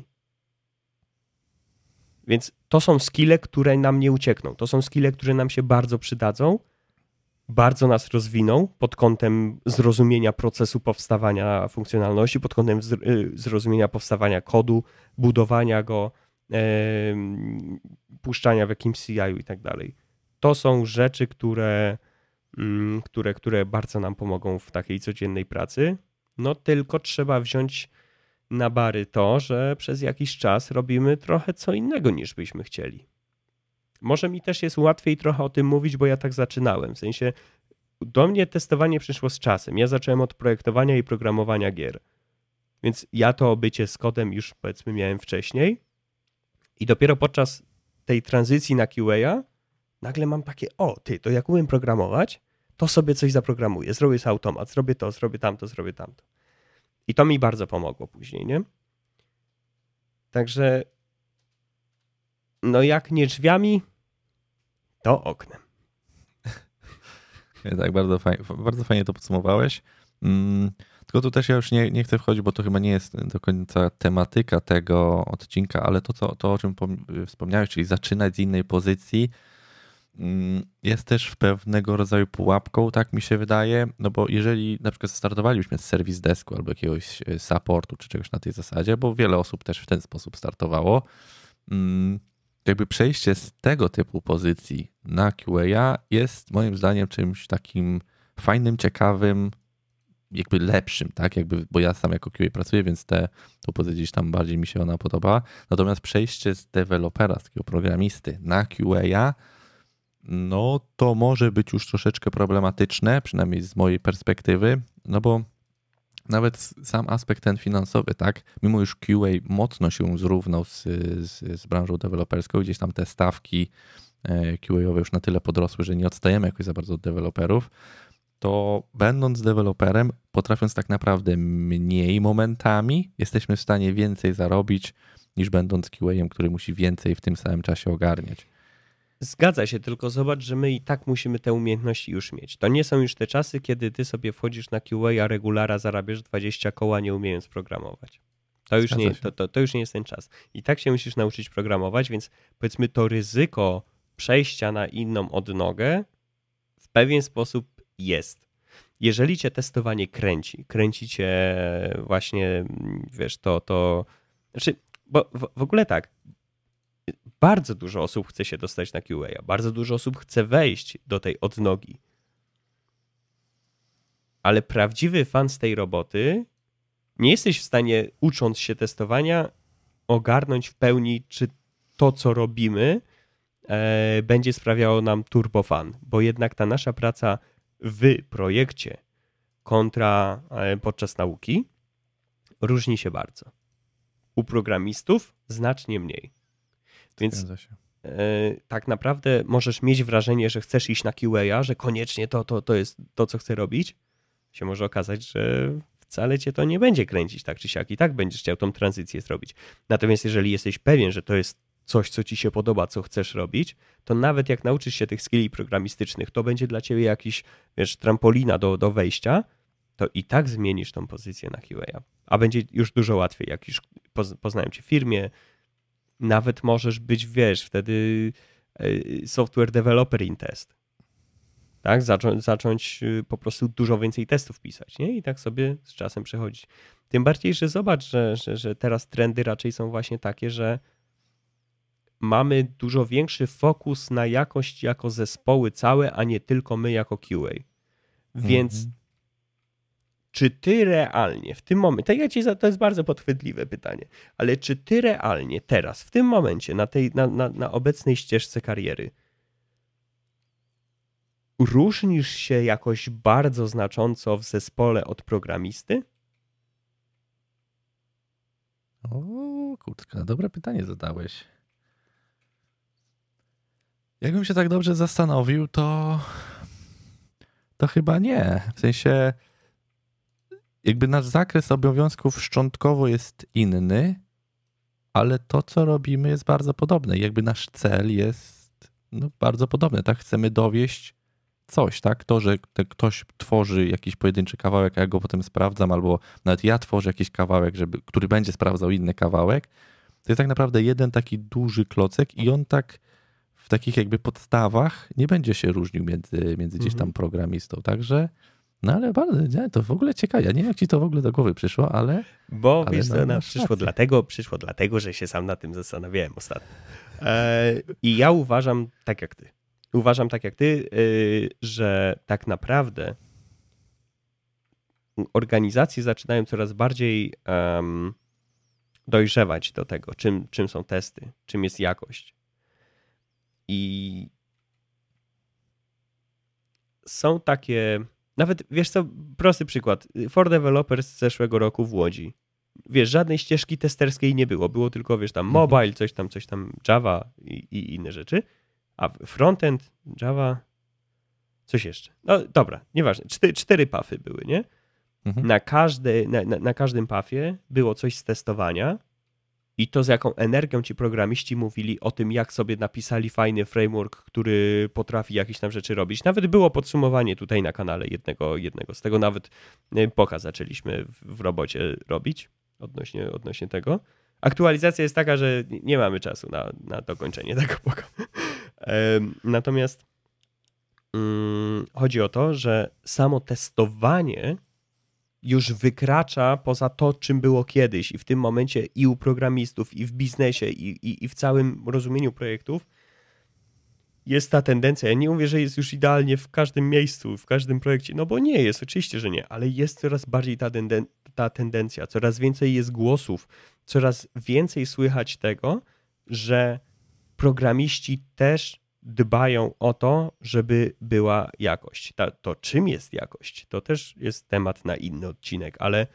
Więc to są skille, które nam nie uciekną. To są skille, które nam się bardzo przydadzą, bardzo nas rozwiną pod kątem zrozumienia procesu powstawania funkcjonalności, pod kątem zrozumienia powstawania kodu, budowania go, e, puszczania w jakimś C I u i tak dalej. To są rzeczy, które, m, które, które bardzo nam pomogą w takiej codziennej pracy. No tylko trzeba wziąć na bary to, że przez jakiś czas robimy trochę co innego niż byśmy chcieli. Może mi też jest łatwiej trochę o tym mówić, bo ja tak zaczynałem. W sensie do mnie testowanie przyszło z czasem. Ja zacząłem od projektowania i programowania gier. Więc ja to bycie z kodem już powiedzmy miałem wcześniej i dopiero podczas tej tranzycji na Q A nagle mam takie, o ty, to jak umiem programować, to sobie coś zaprogramuję. Zrobię sobie automat, zrobię to, zrobię tamto, zrobię tamto. I to mi bardzo pomogło później, nie? Także no jak nie drzwiami, to oknem. Tak, bardzo fajnie, bardzo fajnie to podsumowałeś. Hmm, tylko Tylko tu też ja już nie, nie chcę wchodzić, bo to chyba nie jest do końca tematyka tego odcinka, ale to, co, to o czym wspomniałeś, czyli zaczynać z innej pozycji, jest też pewnego rodzaju pułapką, tak mi się wydaje, no bo jeżeli na przykład startowalibyśmy z serwis desku albo jakiegoś supportu czy czegoś na tej zasadzie, bo wiele osób też w ten sposób startowało, jakby przejście z tego typu pozycji na Q A jest moim zdaniem czymś takim fajnym, ciekawym, jakby lepszym, tak? Jakby, bo ja sam jako Q A pracuję, więc te, to pozycja gdzieś tam bardziej mi się ona podoba. Natomiast przejście z dewelopera, z takiego programisty na Q A, no to może być już troszeczkę problematyczne, przynajmniej z mojej perspektywy, no bo nawet sam aspekt ten finansowy, tak, mimo już Q A mocno się zrównał z, z, z branżą deweloperską, gdzieś tam te stawki Q A-owe już na tyle podrosły, że nie odstajemy jakoś za bardzo od deweloperów, to będąc deweloperem, potrafiąc tak naprawdę mniej momentami, jesteśmy w stanie więcej zarobić niż będąc Q A-em, który musi więcej w tym samym czasie ogarniać. Zgadza się, tylko zobacz, że my i tak musimy te umiejętności już mieć. To nie są już te czasy, kiedy ty sobie wchodzisz na Q A, a regulara zarabiasz dwadzieścia koła, nie umiejąc programować. To już, nie, to, to, to już nie jest ten czas. I tak się musisz nauczyć programować, więc powiedzmy to ryzyko przejścia na inną odnogę w pewien sposób jest. Jeżeli cię testowanie kręci, kręci cię właśnie, wiesz, to, to znaczy, bo w, w ogóle tak, bardzo dużo osób chce się dostać na Q A, bardzo dużo osób chce wejść do tej odnogi. Ale prawdziwy fan z tej roboty nie jesteś w stanie, ucząc się testowania, ogarnąć w pełni, czy to, co robimy, e, będzie sprawiało nam turbo fan, bo jednak ta nasza praca w projekcie kontra e, podczas nauki różni się bardzo. U programistów znacznie mniej. Więc e, tak naprawdę możesz mieć wrażenie, że chcesz iść na Q A, że koniecznie to, to, to jest to, co chcę robić. Się może okazać, że wcale cię to nie będzie kręcić tak czy siak i tak będziesz chciał tą tranzycję zrobić. Natomiast jeżeli jesteś pewien, że to jest coś, co ci się podoba, co chcesz robić, to nawet jak nauczysz się tych skilli programistycznych, to będzie dla ciebie jakiś, wiesz, trampolina do, do wejścia, to i tak zmienisz tą pozycję na Q A. A będzie już dużo łatwiej, jak już poznają cię w firmie, nawet możesz być, wiesz, wtedy software developer in test. Tak? Zacząć, zacząć po prostu dużo więcej testów pisać, nie? I tak sobie z czasem przechodzić. Tym bardziej, że zobacz, że, że, że teraz trendy raczej są właśnie takie, że mamy dużo większy fokus na jakość jako zespoły całe, a nie tylko my jako Q A. Więc mm-hmm. czy ty realnie w tym momencie, to, ja ci, to jest bardzo podchwytliwe pytanie, ale czy ty realnie teraz, w tym momencie, na, tej, na, na, na obecnej ścieżce kariery, różnisz się jakoś bardzo znacząco w zespole od programisty? O kurczę, dobre pytanie zadałeś. Jakbym się tak dobrze zastanowił, to to chyba nie. W sensie jakby nasz zakres obowiązków szczątkowo jest inny, ale to, co robimy, jest bardzo podobne. Jakby nasz cel jest no, bardzo podobny. Tak, chcemy dowieść coś, tak? To, że ktoś tworzy jakiś pojedynczy kawałek, a ja go potem sprawdzam, albo nawet ja tworzę jakiś kawałek, żeby, który będzie sprawdzał inny kawałek, to jest tak naprawdę jeden taki duży klocek i on tak w takich jakby podstawach nie będzie się różnił między, między gdzieś tam programistą, także no ale bardzo, nie, to w ogóle ciekawe, ja nie wiem jak ci to w ogóle do głowy przyszło, ale... Bo ale wiesz co, no, przyszło, dlatego, przyszło dlatego, że się sam nad tym zastanawiałem ostatnio. E, I ja uważam tak jak ty. Uważam tak jak ty, yy, że tak naprawdę organizacje zaczynają coraz bardziej um, dojrzewać do tego, czym, czym są testy, czym jest jakość. I są takie, nawet wiesz co, prosty przykład, For Developers z zeszłego roku w Łodzi. Wiesz, żadnej ścieżki testerskiej nie było, było tylko wiesz tam mobile, coś tam, coś tam Java i, i inne rzeczy. A frontend, Java, coś jeszcze. No dobra, nieważne. Cztery, cztery pafy były, nie? Mhm. Na, każde, na, na, na każdym pafie było coś z testowania i to z jaką energią ci programiści mówili o tym, jak sobie napisali fajny framework, który potrafi jakieś tam rzeczy robić. Nawet było podsumowanie tutaj na kanale jednego, jednego z tego, nawet poka zaczęliśmy w, w robocie robić odnośnie, odnośnie tego. Aktualizacja jest taka, że nie mamy czasu na, na dokończenie tego poka. Natomiast hmm, chodzi o to, że samo testowanie już wykracza poza to, czym było kiedyś i w tym momencie i u programistów, i w biznesie, i, i, i w całym rozumieniu projektów jest ta tendencja. Ja nie mówię, że jest już idealnie w każdym miejscu, w każdym projekcie, no bo nie jest, oczywiście, że nie, ale jest coraz bardziej ta, tenden- ta tendencja, coraz więcej jest głosów, coraz więcej słychać tego, że programiści też dbają o to, żeby była jakość. Ta, to czym jest jakość, to też jest temat na inny odcinek, ale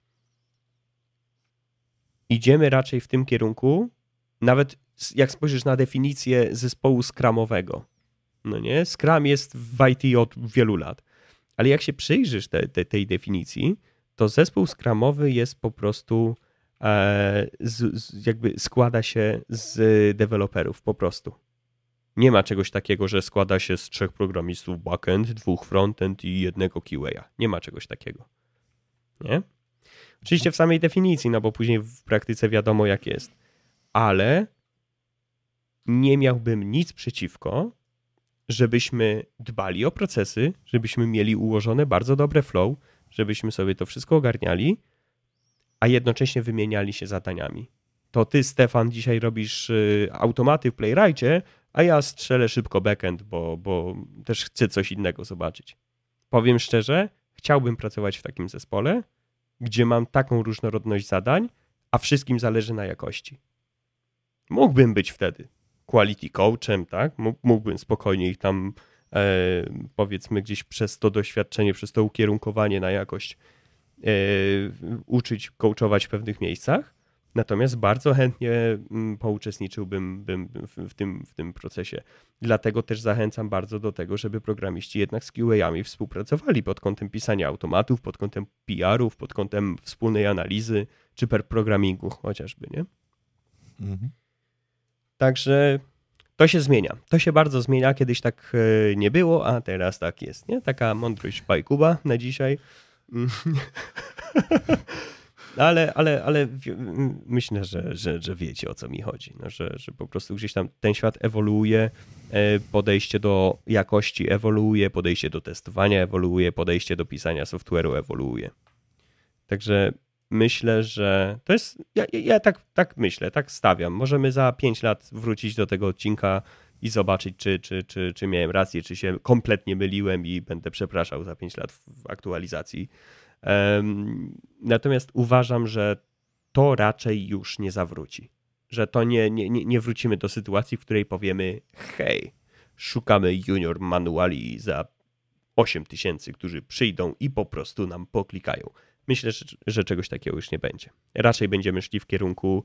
idziemy raczej w tym kierunku, nawet jak spojrzysz na definicję zespołu scrumowego, no nie? Scrum jest w I T od wielu lat, ale jak się przyjrzysz te, te, tej definicji, to zespół scrumowy jest po prostu e, z, z, jakby składa się z deweloperów po prostu. Nie ma czegoś takiego, że składa się z trzech programistów backend, dwóch frontend i jednego Q A. Nie ma czegoś takiego. Nie? Oczywiście w samej definicji, no bo później w praktyce wiadomo jak jest. Ale nie miałbym nic przeciwko, żebyśmy dbali o procesy, żebyśmy mieli ułożone bardzo dobre flow, żebyśmy sobie to wszystko ogarniali, a jednocześnie wymieniali się zadaniami. To ty, Stefan, dzisiaj robisz automaty w Playwrightie, a ja strzelę szybko backend, bo, bo też chcę coś innego zobaczyć. Powiem szczerze, chciałbym pracować w takim zespole, gdzie mam taką różnorodność zadań, a wszystkim zależy na jakości. Mógłbym być wtedy quality coachem, tak? Mógłbym spokojnie ich tam e, powiedzmy gdzieś przez to doświadczenie, przez to ukierunkowanie na jakość e, uczyć, coachować w pewnych miejscach. Natomiast bardzo chętnie pouczestniczyłbym bym w, tym, w tym procesie. Dlatego też zachęcam bardzo do tego, żeby programiści jednak z Q A-ami współpracowali pod kątem pisania automatów, pod kątem P R-ów, pod kątem wspólnej analizy, czy per programmingu chociażby, nie? Mhm. Także to się zmienia. To się bardzo zmienia. Kiedyś tak nie było, a teraz tak jest, nie? Taka mądrość Bajkuba na dzisiaj. Ale, ale, ale myślę, że, że, że wiecie, o co mi chodzi. No, że, że po prostu gdzieś tam ten świat ewoluuje, podejście do jakości ewoluuje, podejście do testowania ewoluuje, podejście do pisania software'u ewoluuje. Także myślę, że to jest, ja, ja tak, tak myślę, tak stawiam. Możemy za pięć lat wrócić do tego odcinka i zobaczyć, czy, czy, czy, czy miałem rację, czy się kompletnie myliłem i będę przepraszał za pięć lat w aktualizacji. Um, natomiast uważam, że to raczej już nie zawróci. Że to nie, nie, nie wrócimy do sytuacji, w której powiemy hej, szukamy junior manuali za osiem tysięcy, którzy przyjdą i po prostu nam poklikają. Myślę, że, że czegoś takiego już nie będzie. Raczej będziemy szli w kierunku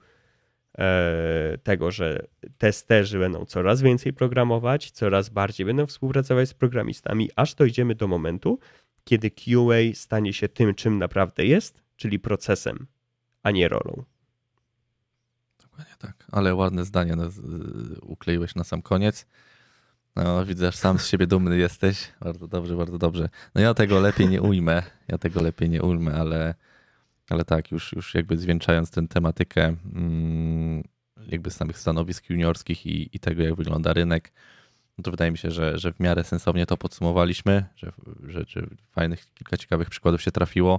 e, tego, że testerzy będą coraz więcej programować, coraz bardziej będą współpracować z programistami, aż dojdziemy do momentu, kiedy Q A stanie się tym, czym naprawdę jest, czyli procesem, a nie rolą. Dokładnie tak, ale ładne zdanie ukleiłeś na sam koniec. No, widzę, że sam z siebie dumny jesteś. Bardzo dobrze, bardzo dobrze. No ja tego lepiej nie ujmę, ja tego lepiej nie ujmę, ale, ale tak, już, już jakby zwieńczając tę tematykę jakby samych stanowisk juniorskich i, i tego, jak wygląda rynek, no to wydaje mi się, że, że w miarę sensownie to podsumowaliśmy, że, że, że fajnych, kilka ciekawych przykładów się trafiło.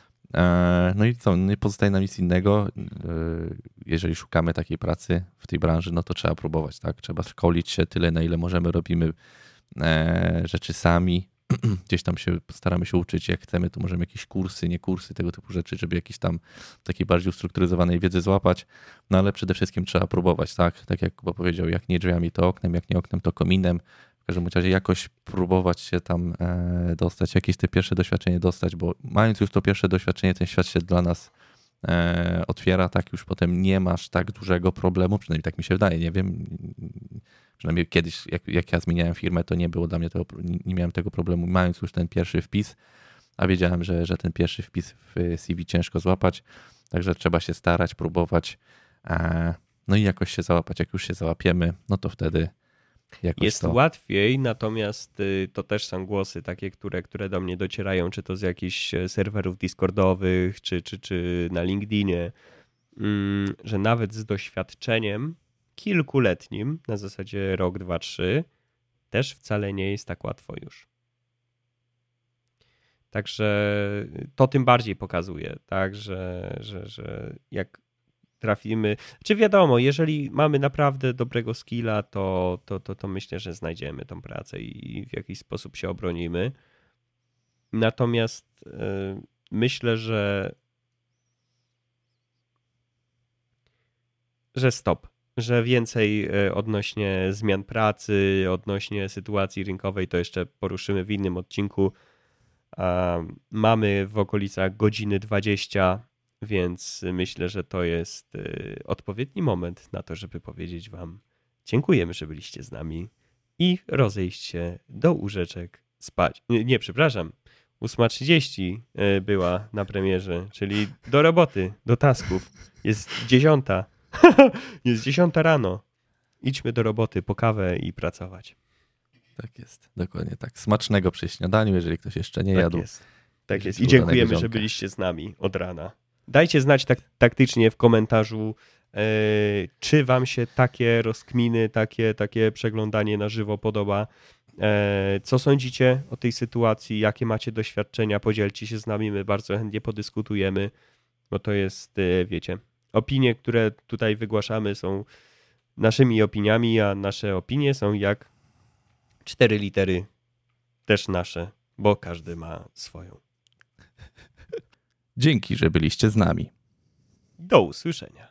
No i co, nie pozostaje nam nic innego. Jeżeli szukamy takiej pracy w tej branży, no to trzeba próbować, tak? Trzeba szkolić się tyle, na ile możemy, robimy rzeczy sami. Gdzieś tam się staramy się uczyć, jak chcemy, to możemy jakieś kursy, nie kursy, tego typu rzeczy, żeby jakieś tam takiej bardziej ustrukturyzowanej wiedzy złapać. No ale przede wszystkim trzeba próbować, tak? Tak jak Kuba powiedział, jak nie drzwiami, to oknem, jak nie oknem, to kominem. W każdym razie jakoś próbować się tam dostać, jakieś te pierwsze doświadczenie dostać, bo mając już to pierwsze doświadczenie, ten świat się dla nas otwiera, tak już potem nie masz tak dużego problemu, przynajmniej tak mi się wydaje, nie wiem, przynajmniej kiedyś, jak, jak ja zmieniałem firmę, to nie było dla mnie tego, nie miałem tego problemu, mając już ten pierwszy wpis, a wiedziałem, że, że ten pierwszy wpis w C V ciężko złapać, także trzeba się starać, próbować, No i jakoś się załapać. Jak już się załapiemy, no to wtedy jakoś Jest to... łatwiej, natomiast to też są głosy takie, które, które do mnie docierają, czy to z jakichś serwerów Discordowych, czy, czy, czy na LinkedInie, że nawet z doświadczeniem kilkuletnim, na zasadzie rok, dwa, trzy, też wcale nie jest tak łatwo już. Także to tym bardziej pokazuje, tak, że, że, że jak trafimy, czy wiadomo, jeżeli mamy naprawdę dobrego skilla, to, to, to, to myślę, że znajdziemy tą pracę i w jakiś sposób się obronimy. Natomiast yy, myślę, że że stop, że więcej odnośnie zmian pracy, odnośnie sytuacji rynkowej to jeszcze poruszymy w innym odcinku. Mamy w okolicach godziny dwadzieścia, więc myślę, że to jest odpowiedni moment na to, żeby powiedzieć wam dziękujemy, że byliście z nami i rozejść się do łóżeczek spać. Nie, nie przepraszam, ósma trzydzieści była na premierze, czyli do roboty, do tasków. Jest dziesiąta. Jest dziesiąta rano. Idźmy do roboty po kawę i pracować. Tak jest, dokładnie tak. Smacznego przy śniadaniu, jeżeli ktoś jeszcze nie tak jadł. Jest. Tak jest. I dziękujemy, że byliście z nami od rana. Dajcie znać tak, taktycznie w komentarzu, yy, czy wam się takie rozkminy, takie, takie przeglądanie na żywo podoba. Yy, co sądzicie o tej sytuacji? Jakie macie doświadczenia? Podzielcie się z nami, my bardzo chętnie podyskutujemy, bo to jest, yy, wiecie, opinie, które tutaj wygłaszamy, są naszymi opiniami, a nasze opinie są jak cztery litery też nasze, bo każdy ma swoją. Dzięki, że byliście z nami. Do usłyszenia.